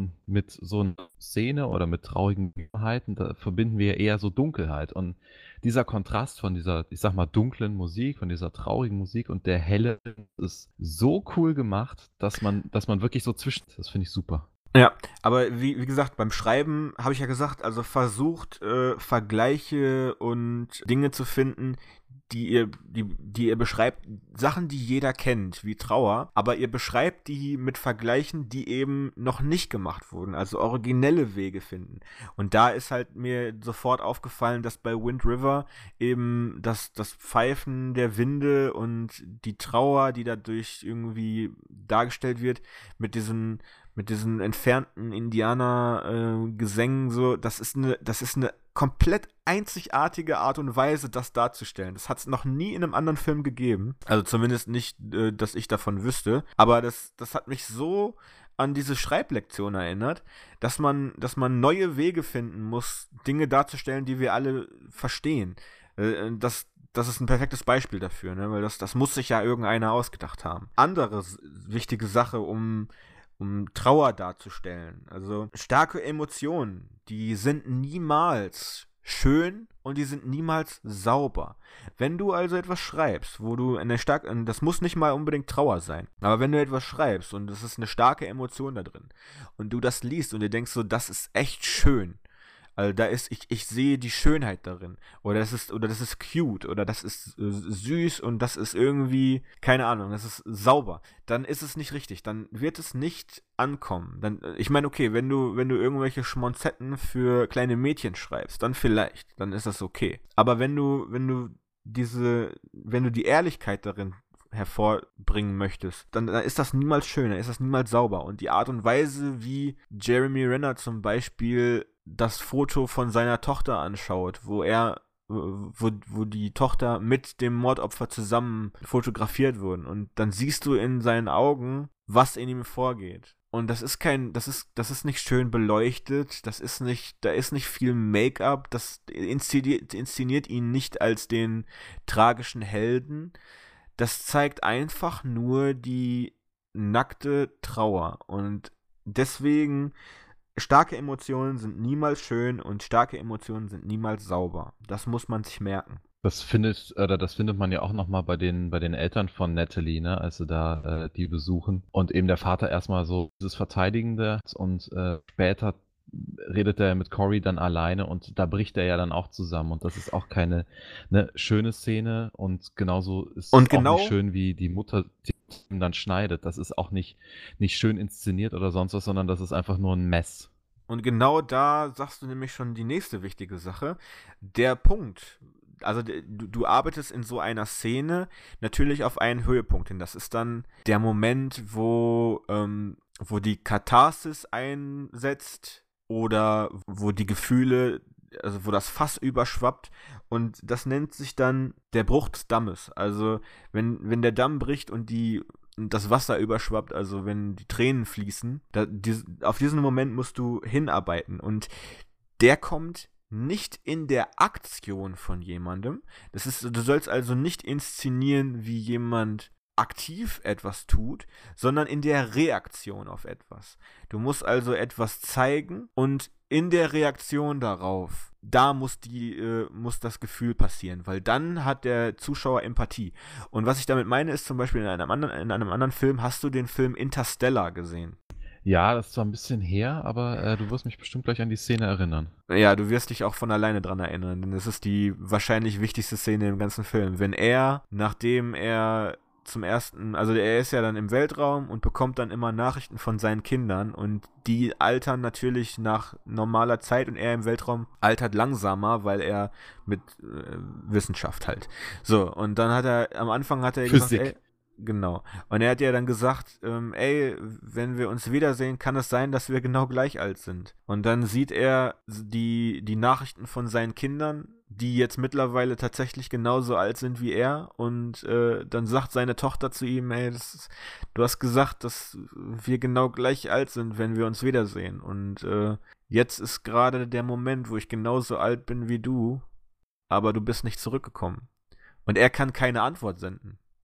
ähm, mit so einer Szene oder mit traurigen Begebenheiten, da verbinden wir eher so Dunkelheit. Und dieser Kontrast von dieser, ich sage mal, dunklen Musik, von dieser traurigen Musik und der helle ist so cool gemacht, dass man dass man wirklich so zwischen das finde ich super. Ja, aber wie, wie gesagt, beim Schreiben habe ich ja gesagt, also versucht, äh, Vergleiche und Dinge zu finden, die ihr, die, die ihr beschreibt, Sachen, die jeder kennt, wie Trauer, aber ihr beschreibt die mit Vergleichen, die eben noch nicht gemacht wurden, also originelle Wege finden. Und da ist halt mir sofort aufgefallen, dass bei Wind River eben das, das Pfeifen der Winde und die Trauer, die dadurch irgendwie dargestellt wird, mit diesen mit diesen entfernten Indianer-Gesängen, äh, so, das ist eine, das ist eine komplett einzigartige Art und Weise, das darzustellen. Das hat es noch nie in einem anderen Film gegeben. Also zumindest nicht, äh, dass ich davon wüsste. Aber das, das hat mich so an diese Schreiblektion erinnert, dass man, dass man neue Wege finden muss, Dinge darzustellen, die wir alle verstehen. Äh, das, das ist ein perfektes Beispiel dafür, ne? Weil das, das muss sich ja irgendeiner ausgedacht haben. Andere s- wichtige Sache, um um Trauer darzustellen. Also starke Emotionen, die sind niemals schön und die sind niemals sauber. Wenn du also etwas schreibst, wo du eine starke, das muss nicht mal unbedingt Trauer sein, aber wenn du etwas schreibst und es ist eine starke Emotion da drin und du das liest und dir denkst so, das ist echt schön, also da ist, ich, ich sehe die Schönheit darin. Oder das ist, oder das ist cute, oder das ist äh, süß und das ist irgendwie, keine Ahnung, das ist sauber. Dann ist es nicht richtig. Dann wird es nicht ankommen. Dann, äh, ich meine, okay, wenn du, wenn du irgendwelche Schmonzetten für kleine Mädchen schreibst, dann vielleicht, dann ist das okay. Aber wenn du, wenn du diese, wenn du die Ehrlichkeit darin hervorbringen möchtest, dann, dann ist das niemals schön, dann ist das niemals sauber. Und die Art und Weise, wie Jeremy Renner zum Beispiel das Foto von seiner Tochter anschaut, wo er, wo, wo die Tochter mit dem Mordopfer zusammen fotografiert wurden. Und dann siehst du in seinen Augen, was in ihm vorgeht. Und das ist kein, das ist, das ist nicht schön beleuchtet, das ist nicht, da ist nicht viel Make-up, das inszeniert, inszeniert ihn nicht als den tragischen Helden. Das zeigt einfach nur die nackte Trauer. Und deswegen, starke Emotionen sind niemals schön und starke Emotionen sind niemals sauber. Das muss man sich merken. Das findet oder das findet man ja auch noch mal bei den bei den Eltern von Natalie, ne, als sie da, äh, die besuchen und eben der Vater erst mal so dieses Verteidigende und, äh, später redet er mit Cory dann alleine und da bricht er ja dann auch zusammen und das ist auch keine, ne, schöne Szene und genauso ist Und es auch nicht genau, schön, wie die Mutter die ihn dann schneidet. Das ist auch nicht nicht schön inszeniert oder sonst was, sondern das ist einfach nur 'n Mess. und genau da sagst du nämlich schon die nächste wichtige Sache. Der Punkt, also d- du, du arbeitest in so einer Szene natürlich auf einen Höhepunkt hin. Das ist dann der Moment, wo, ähm, wo die Katharsis einsetzt oder wo die Gefühle, also wo das Fass überschwappt und das nennt sich dann der Bruch des Dammes. Also wenn, wenn der Damm bricht und die und das Wasser überschwappt, also wenn die Tränen fließen, da, dies, auf diesen Moment musst du hinarbeiten und der kommt nicht in der Aktion von jemandem. Das ist, du sollst also nicht inszenieren, wie jemand aktiv etwas tut, sondern in der Reaktion auf etwas. Du musst also etwas zeigen und in der Reaktion darauf, da muss die, äh, muss das Gefühl passieren, weil dann hat der Zuschauer Empathie. Und was ich damit meine, ist zum Beispiel in einem anderen, in einem anderen Film, hast du den Film Interstellar gesehen? Ja, das ist zwar 'n bisschen her, aber, äh, du wirst mich bestimmt gleich an die Szene erinnern. Ja, du wirst dich auch von alleine dran erinnern, denn es ist die wahrscheinlich wichtigste Szene im ganzen Film. Wenn er, nachdem er zum ersten, also er ist ja dann im Weltraum und bekommt dann immer Nachrichten von seinen Kindern und die altern natürlich nach normaler Zeit und er im Weltraum altert langsamer, weil er mit äh, Wissenschaft halt. So, und dann hat er, am Anfang hat er gesagt, ey, Physik. genau. Und er hat ja dann gesagt, ähm, ey, wenn wir uns wiedersehen, kann es sein, dass wir genau gleich alt sind. Und dann sieht er die, die Nachrichten von seinen Kindern, die jetzt mittlerweile tatsächlich genauso alt sind wie er. Und äh, dann sagt seine Tochter zu ihm, ey, das ist, du hast gesagt, dass wir genau gleich alt sind, wenn wir uns wiedersehen. Und äh, jetzt ist gerade der Moment, wo ich genauso alt bin wie du, aber du bist nicht zurückgekommen. Und er kann keine Antwort senden.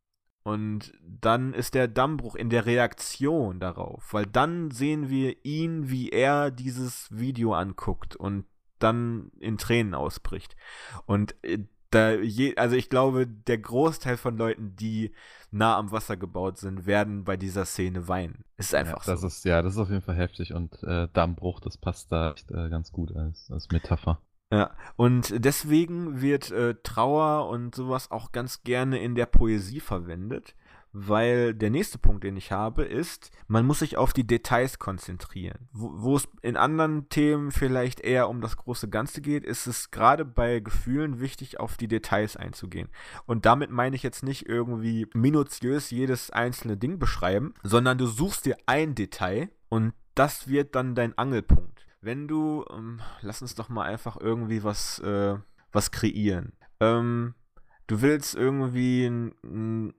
Und dann ist der Dammbruch in der Reaktion darauf, weil dann sehen wir ihn, wie er dieses Video anguckt und dann in Tränen ausbricht. Und äh, da je, also ich glaube, der Großteil von Leuten, die nah am Wasser gebaut sind, werden bei dieser Szene weinen. Ist einfach ja, das so. ist, ja, das ist auf jeden Fall heftig und äh, Dammbruch, das passt da echt, äh, ganz gut als, als Metapher. Ja, und deswegen wird äh, Trauer und sowas auch ganz gerne in der Poesie verwendet, weil der nächste Punkt, den ich habe, ist, man muss sich auf die Details konzentrieren. Wo, wo es in anderen Themen vielleicht eher um das große Ganze geht, ist es gerade bei Gefühlen wichtig, auf die Details einzugehen. Und damit meine ich jetzt nicht irgendwie minutiös jedes einzelne Ding beschreiben, sondern du suchst dir ein Detail und das wird dann dein Angelpunkt. Wenn du, ähm, lass uns doch mal einfach irgendwie was, äh, was kreieren. Ähm, du willst irgendwie ein, ein,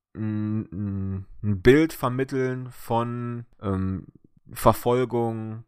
ein, ein Bild vermitteln von ähm, Verfolgung,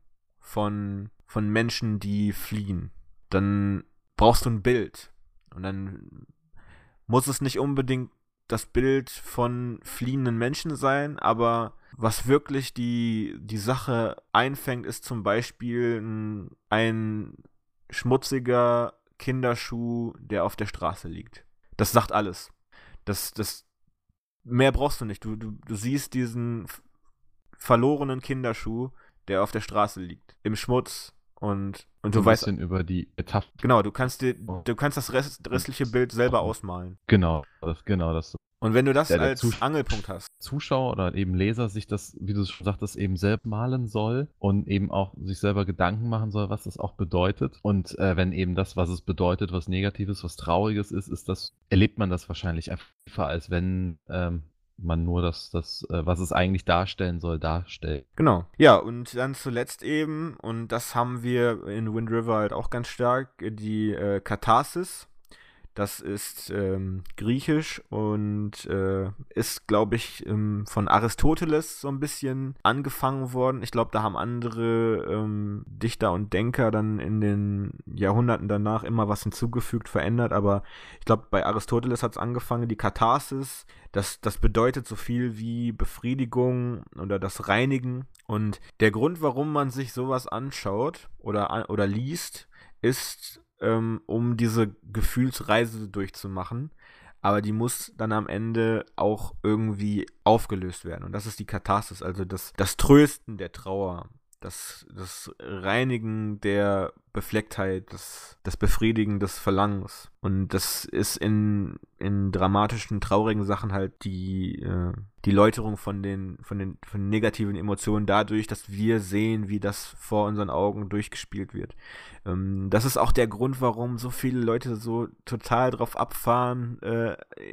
von, von Menschen, die fliehen. Dann brauchst du ein Bild. Und dann muss es nicht unbedingt das Bild von fliehenden Menschen sein, aber was wirklich die, die Sache einfängt, ist zum Beispiel ein, ein schmutziger Kinderschuh, der auf der Straße liegt. Das sagt alles. Das, das, mehr brauchst du nicht. Du, du, du siehst diesen f- verlorenen Kinderschuh, der auf der Straße liegt. Im Schmutz. Und, und So du ein weißt, bisschen über die Metapher. genau, du kannst dir, du kannst das rest, restliche Bild selber ausmalen. Genau, das, genau, das Und wenn du das Der- der als Zus- Angelpunkt hast, Zuschauer oder eben Leser sich das, wie du es schon sagtest, eben selbst malen soll und eben auch sich selber Gedanken machen soll, was das auch bedeutet. Und äh, wenn eben das, was es bedeutet, was Negatives, was Trauriges ist, ist das, erlebt man das wahrscheinlich einfach, als wenn ähm, man nur das, das äh, was es eigentlich darstellen soll, darstellt. genau. Ja, und dann zuletzt eben, und das haben wir in Wind River halt auch ganz stark, die äh, Katharsis. Das ist ähm, griechisch und äh, ist, glaube ich, ähm, von Aristoteles so ein bisschen angefangen worden. Ich glaube, da haben andere ähm, Dichter und Denker dann in den Jahrhunderten danach immer was hinzugefügt, verändert. Aber ich glaube, bei Aristoteles hat es angefangen, die Katharsis. Das, das bedeutet so viel wie Befriedigung oder das Reinigen. Und der Grund, warum man sich sowas anschaut oder, oder liest, ist, ähm, um diese Gefühlsreise durchzumachen. Aber die muss dann am Ende auch irgendwie aufgelöst werden. Und das ist die Katharsis, also das, das Trösten der Trauer, das, das Reinigen der Beflecktheit, das, das Befriedigen des Verlangens. Und das ist in, in dramatischen, traurigen Sachen halt die, äh, die Läuterung von den, von den von negativen Emotionen dadurch, dass wir sehen, wie das vor unseren Augen durchgespielt wird. Ähm, das ist auch der Grund, warum so viele Leute so total drauf abfahren, äh,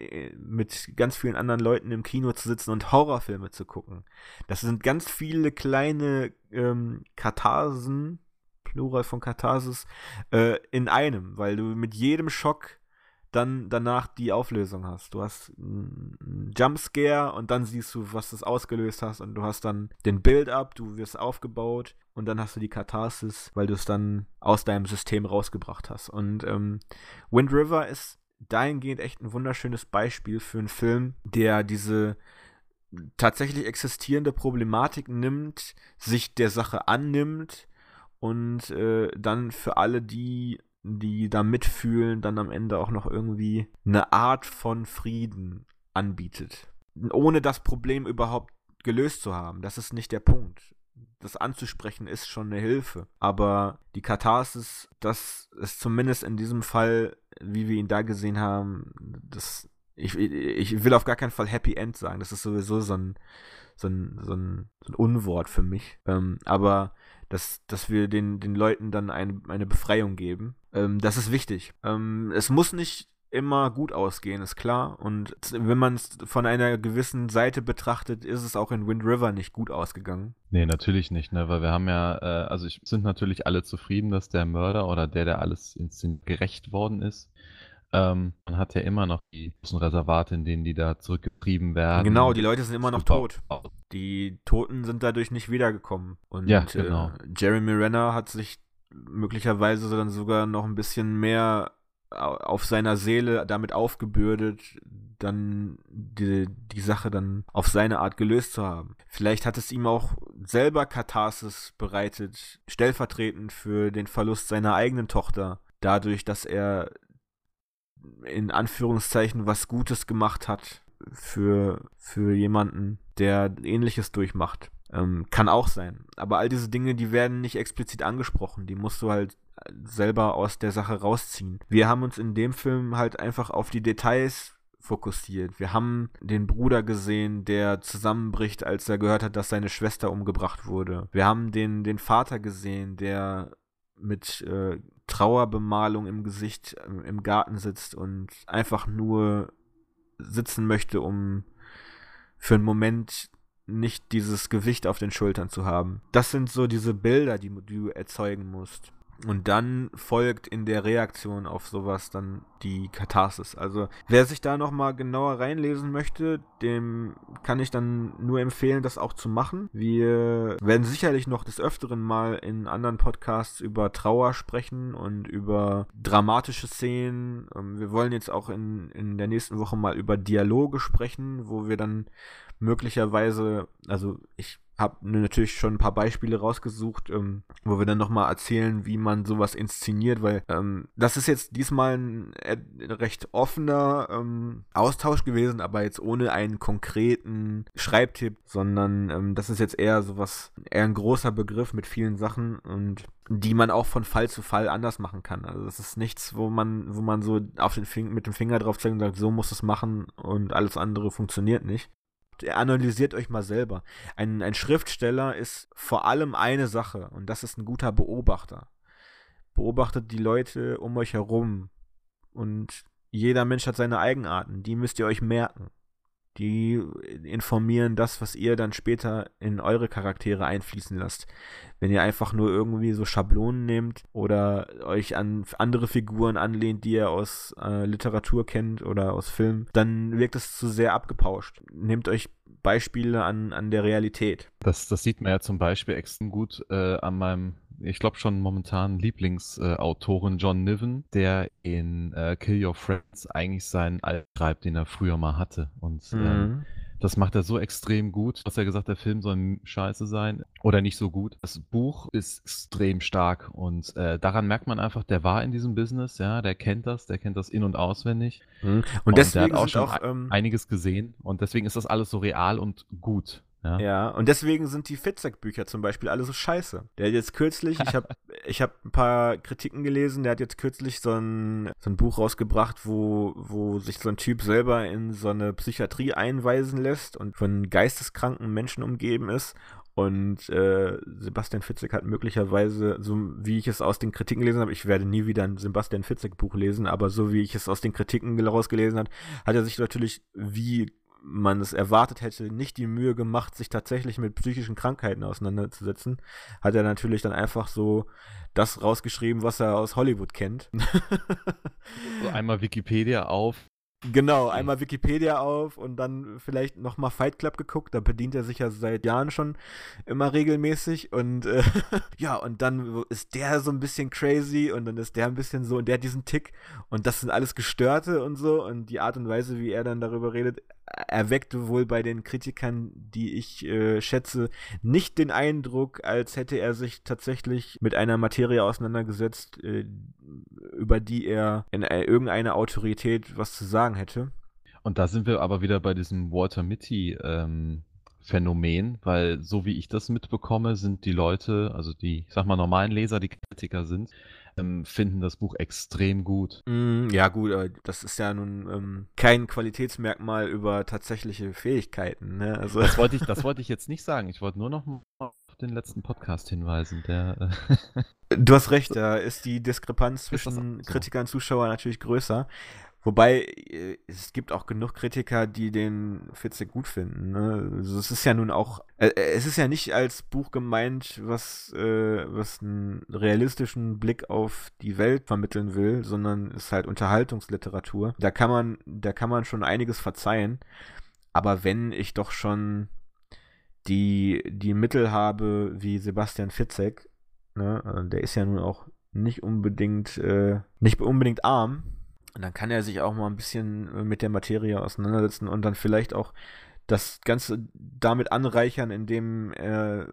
mit ganz vielen anderen Leuten im Kino zu sitzen und Horrorfilme zu gucken. Das sind ganz viele kleine ähm, Katharsen, Plural von Katharsis, äh, in einem, weil du mit jedem Schock dann danach die Auflösung hast. Du hast einen Jumpscare und dann siehst du, was das ausgelöst hast und du hast dann den Build-up, du wirst aufgebaut und dann hast du die Katharsis, weil du es dann aus deinem System rausgebracht hast. Und ähm, Wind River ist dahingehend echt ein wunderschönes Beispiel für einen Film, der diese tatsächlich existierende Problematik nimmt, sich der Sache annimmt und äh, dann für alle, die, die da mitfühlen, dann am Ende auch noch irgendwie eine Art von Frieden anbietet. Ohne das Problem überhaupt gelöst zu haben. Das ist nicht der Punkt. Das anzusprechen ist schon eine Hilfe. Aber die Katharsis, das ist zumindest in diesem Fall, wie wir ihn da gesehen haben, das Ich, ich will auf gar keinen Fall Happy End sagen. Das ist sowieso so ein, so ein, so ein, so ein Unwort für mich. Ähm, aber dass, dass wir den, den Leuten dann ein, eine Befreiung geben, ähm, das ist wichtig. Ähm, es muss nicht immer gut ausgehen, ist klar. Und wenn man es von einer gewissen Seite betrachtet, ist es auch in Wind River nicht gut ausgegangen. Nee, natürlich nicht, ne? Weil wir haben ja, äh, also ich, sind natürlich alle zufrieden, dass der Mörder oder der, der alles inszeniert, gerecht worden ist. Ähm, man hat ja immer noch die großen Reservate, in denen die da zurückgetrieben werden. Genau, die Leute sind immer noch Super. tot. Die Toten sind dadurch nicht wiedergekommen. Und Ja, genau. äh, Jeremy Renner hat sich möglicherweise dann sogar noch ein bisschen mehr au- auf seiner Seele damit aufgebürdet, dann die, die Sache dann auf seine Art gelöst zu haben. Vielleicht hat es ihm auch selber Katharsis bereitet, stellvertretend für den Verlust seiner eigenen Tochter, dadurch, dass er in Anführungszeichen was Gutes gemacht hat für, für jemanden, der Ähnliches durchmacht. Ähm, kann auch sein. Aber all diese Dinge, die werden nicht explizit angesprochen. Die musst du halt selber aus der Sache rausziehen. Wir haben uns in dem Film halt einfach auf die Details fokussiert. Wir haben den Bruder gesehen, der zusammenbricht, als er gehört hat, dass seine Schwester umgebracht wurde. Wir haben den, den Vater gesehen, der mit äh, Trauerbemalung im Gesicht äh, im Garten sitzt und einfach nur sitzen möchte, um für einen Moment nicht dieses Gewicht auf den Schultern zu haben. Das sind so diese Bilder, die, die du erzeugen musst. Und dann folgt in der Reaktion auf sowas dann die Katharsis. Also wer sich da nochmal genauer reinlesen möchte, dem kann ich dann nur empfehlen, das auch zu machen. Wir werden sicherlich noch des Öfteren mal in anderen Podcasts über Trauer sprechen und über dramatische Szenen. Wir wollen jetzt auch in, in der nächsten Woche mal über Dialoge sprechen, wo wir dann möglicherweise, also ich habe natürlich schon ein paar Beispiele rausgesucht, ähm, wo wir dann nochmal erzählen, wie man sowas inszeniert, weil ähm, das ist jetzt diesmal ein äh, recht offener ähm, Austausch gewesen, aber jetzt ohne einen konkreten Schreibtipp, sondern ähm, das ist jetzt eher sowas, eher ein großer Begriff mit vielen Sachen und die man auch von Fall zu Fall anders machen kann. Also das ist nichts, wo man, wo man so auf den Fing- mit dem Finger drauf zeigt und sagt, so muss es machen und alles andere funktioniert nicht. Analysiert euch mal selber. Ein, ein Schriftsteller ist vor allem eine Sache und das ist ein guter Beobachter. Beobachtet die Leute um euch herum und jeder Mensch hat seine Eigenarten, die müsst ihr euch merken. Die informieren das, was ihr dann später in eure Charaktere einfließen lasst. Wenn ihr einfach nur irgendwie so Schablonen nehmt oder euch an andere Figuren anlehnt, die ihr aus äh, Literatur kennt oder aus Film, dann wirkt es zu sehr abgepauscht. Nehmt euch Beispiele an, an der Realität. Das, das sieht man ja zum Beispiel extrem gut äh, an meinem, ich glaube schon momentan Lieblingsautoren äh, John Niven, der in äh, Kill Your Friends eigentlich seinen Alt schreibt, den er früher mal hatte. Und Mhm. ähm, das macht er so extrem gut. Du hast ja gesagt, der Film soll scheiße sein oder nicht so gut. Das Buch ist extrem stark und äh, daran merkt man einfach, der war in diesem Business, ja, der kennt das, der kennt das in- und auswendig. Mhm. Und, Und deswegen der hat auch sind schon auch ähm, einiges gesehen und deswegen ist das alles so real und gut. Ja, ja, und deswegen sind die Fitzek-Bücher zum Beispiel alle so scheiße. Der hat jetzt kürzlich, ich habe ich hab ein paar Kritiken gelesen, der hat jetzt kürzlich so ein, so ein Buch rausgebracht, wo, wo sich so ein Typ selber in so eine Psychiatrie einweisen lässt und von geisteskranken Menschen umgeben ist. Und äh, Sebastian Fitzek hat möglicherweise, so wie ich es aus den Kritiken gelesen habe, ich werde nie wieder ein Sebastian Fitzek-Buch lesen, aber so wie ich es aus den Kritiken rausgelesen habe, hat er sich natürlich wie man es erwartet hätte, nicht die Mühe gemacht, sich tatsächlich mit psychischen Krankheiten auseinanderzusetzen, hat er natürlich dann einfach so das rausgeschrieben, was er aus Hollywood kennt. so einmal Wikipedia auf. Genau, einmal Wikipedia auf und dann vielleicht nochmal Fight Club geguckt, da bedient er sich ja seit Jahren schon immer regelmäßig und äh, ja, und dann ist der so ein bisschen crazy und dann ist der ein bisschen so und der hat diesen Tick und das sind alles Gestörte und so und die Art und Weise, wie er dann darüber redet, erweckte wohl bei den Kritikern, die ich äh, schätze, nicht den Eindruck, als hätte er sich tatsächlich mit einer Materie auseinandergesetzt, äh, über die er in äh, irgendeiner Autorität was zu sagen hätte. Und da sind wir aber wieder bei diesem Walter Mitty ähm, Phänomen, weil so wie ich das mitbekomme, sind die Leute, also die, ich sag mal, normalen Leser, die Kritiker sind, ähm, finden das Buch extrem gut. Mm, ja gut, aber das ist ja nun ähm, kein Qualitätsmerkmal über tatsächliche Fähigkeiten. Ne? Also Das wollte ich, das wollte ich jetzt nicht sagen. Ich wollte nur noch mal auf den letzten Podcast hinweisen, der äh, du hast recht, da ist die Diskrepanz Ist das zwischen so? Kritikern und Zuschauern natürlich größer. Wobei, äh, es gibt auch genug Kritiker, die den Fitzek gut finden. Ne? Also es ist ja nun auch, äh, es ist ja nicht als Buch gemeint, was, äh, was einen realistischen Blick auf die Welt vermitteln will, sondern ist halt Unterhaltungsliteratur. Da kann man, da kann man schon einiges verzeihen. Aber wenn ich doch schon die, die Mittel habe, wie Sebastian Fitzek, ne? Der ist ja nun auch nicht unbedingt, äh, nicht unbedingt arm, Und dann kann er sich auch mal ein bisschen äh, mit der Materie auseinandersetzen und dann vielleicht auch das Ganze damit anreichern, indem er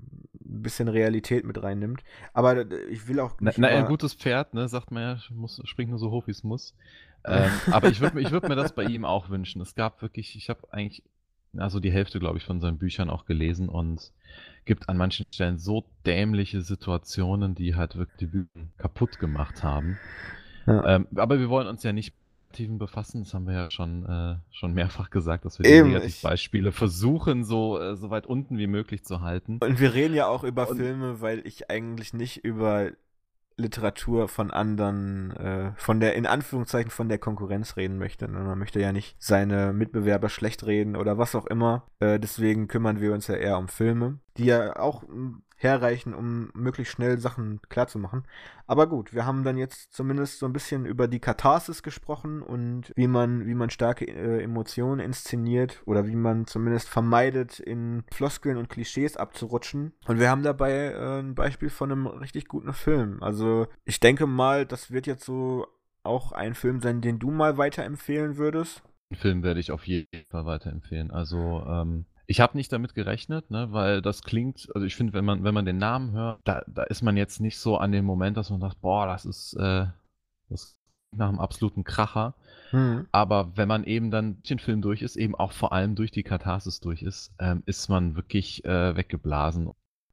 ein bisschen Realität mit reinnimmt. Aber äh, ich will auch Na, nicht na, ein über... gutes Pferd, ne, sagt man ja, muss, springt nur so hoch, wie es muss. Ähm, aber ich würde ich würd mir das bei ihm auch wünschen. Es gab wirklich, ich habe eigentlich, also die Hälfte, glaube ich, von seinen Büchern auch gelesen und gibt an manchen Stellen so dämliche Situationen, die halt wirklich die Bücher kaputt gemacht haben. Ja. Ähm, aber wir wollen uns ja nicht mit Negativen befassen. Das haben wir ja schon, äh, schon mehrfach gesagt, dass wir die Eben, ich, Negativbeispiele versuchen, so, äh, so weit unten wie möglich zu halten. und wir reden ja auch über Und Filme, weil ich eigentlich nicht über Literatur von anderen, äh, von der, in Anführungszeichen, von der Konkurrenz reden möchte. Und man möchte ja nicht seine Mitbewerber schlecht reden oder was auch immer. Äh, deswegen kümmern wir uns ja eher um Filme, die ja auch mh, herreichen, um möglichst schnell Sachen klarzumachen. Aber gut, wir haben dann jetzt zumindest so ein bisschen über die Katharsis gesprochen und wie man, wie man starke äh, Emotionen inszeniert oder wie man zumindest vermeidet, in Floskeln und Klischees abzurutschen. Und wir haben dabei äh, ein Beispiel von einem richtig guten Film. Also ich denke mal, das wird jetzt so auch ein Film sein, den du mal weiterempfehlen würdest. den Film werde ich auf jeden Fall weiterempfehlen. Also, ähm, ich habe nicht damit gerechnet, ne, weil das klingt, also ich finde, wenn man, wenn man den Namen hört, da, da ist man jetzt nicht so an dem Moment, dass man sagt, boah, das ist, äh, das klingt nach einem absoluten Kracher. Hm. Aber wenn man eben dann den Film durch ist, eben auch vor allem durch die Katharsis durch ist, ähm, ist man wirklich äh, weggeblasen.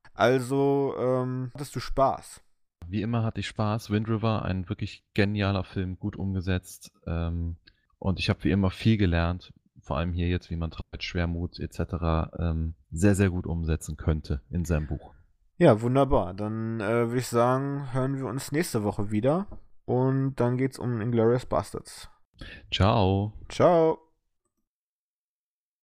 Also, ähm, hattest du Spaß? Wie immer hatte ich Spaß. Wind River, ein wirklich genialer Film, gut umgesetzt. Ähm, und ich habe wie immer viel gelernt, vor allem hier jetzt, wie man mit Schwermut et cetera ähm, sehr, sehr gut umsetzen könnte in seinem Buch. Ja, wunderbar. Dann äh, würde ich sagen, hören wir uns nächste Woche wieder. Und dann geht's um Inglourious Basterds. Ciao. Ciao.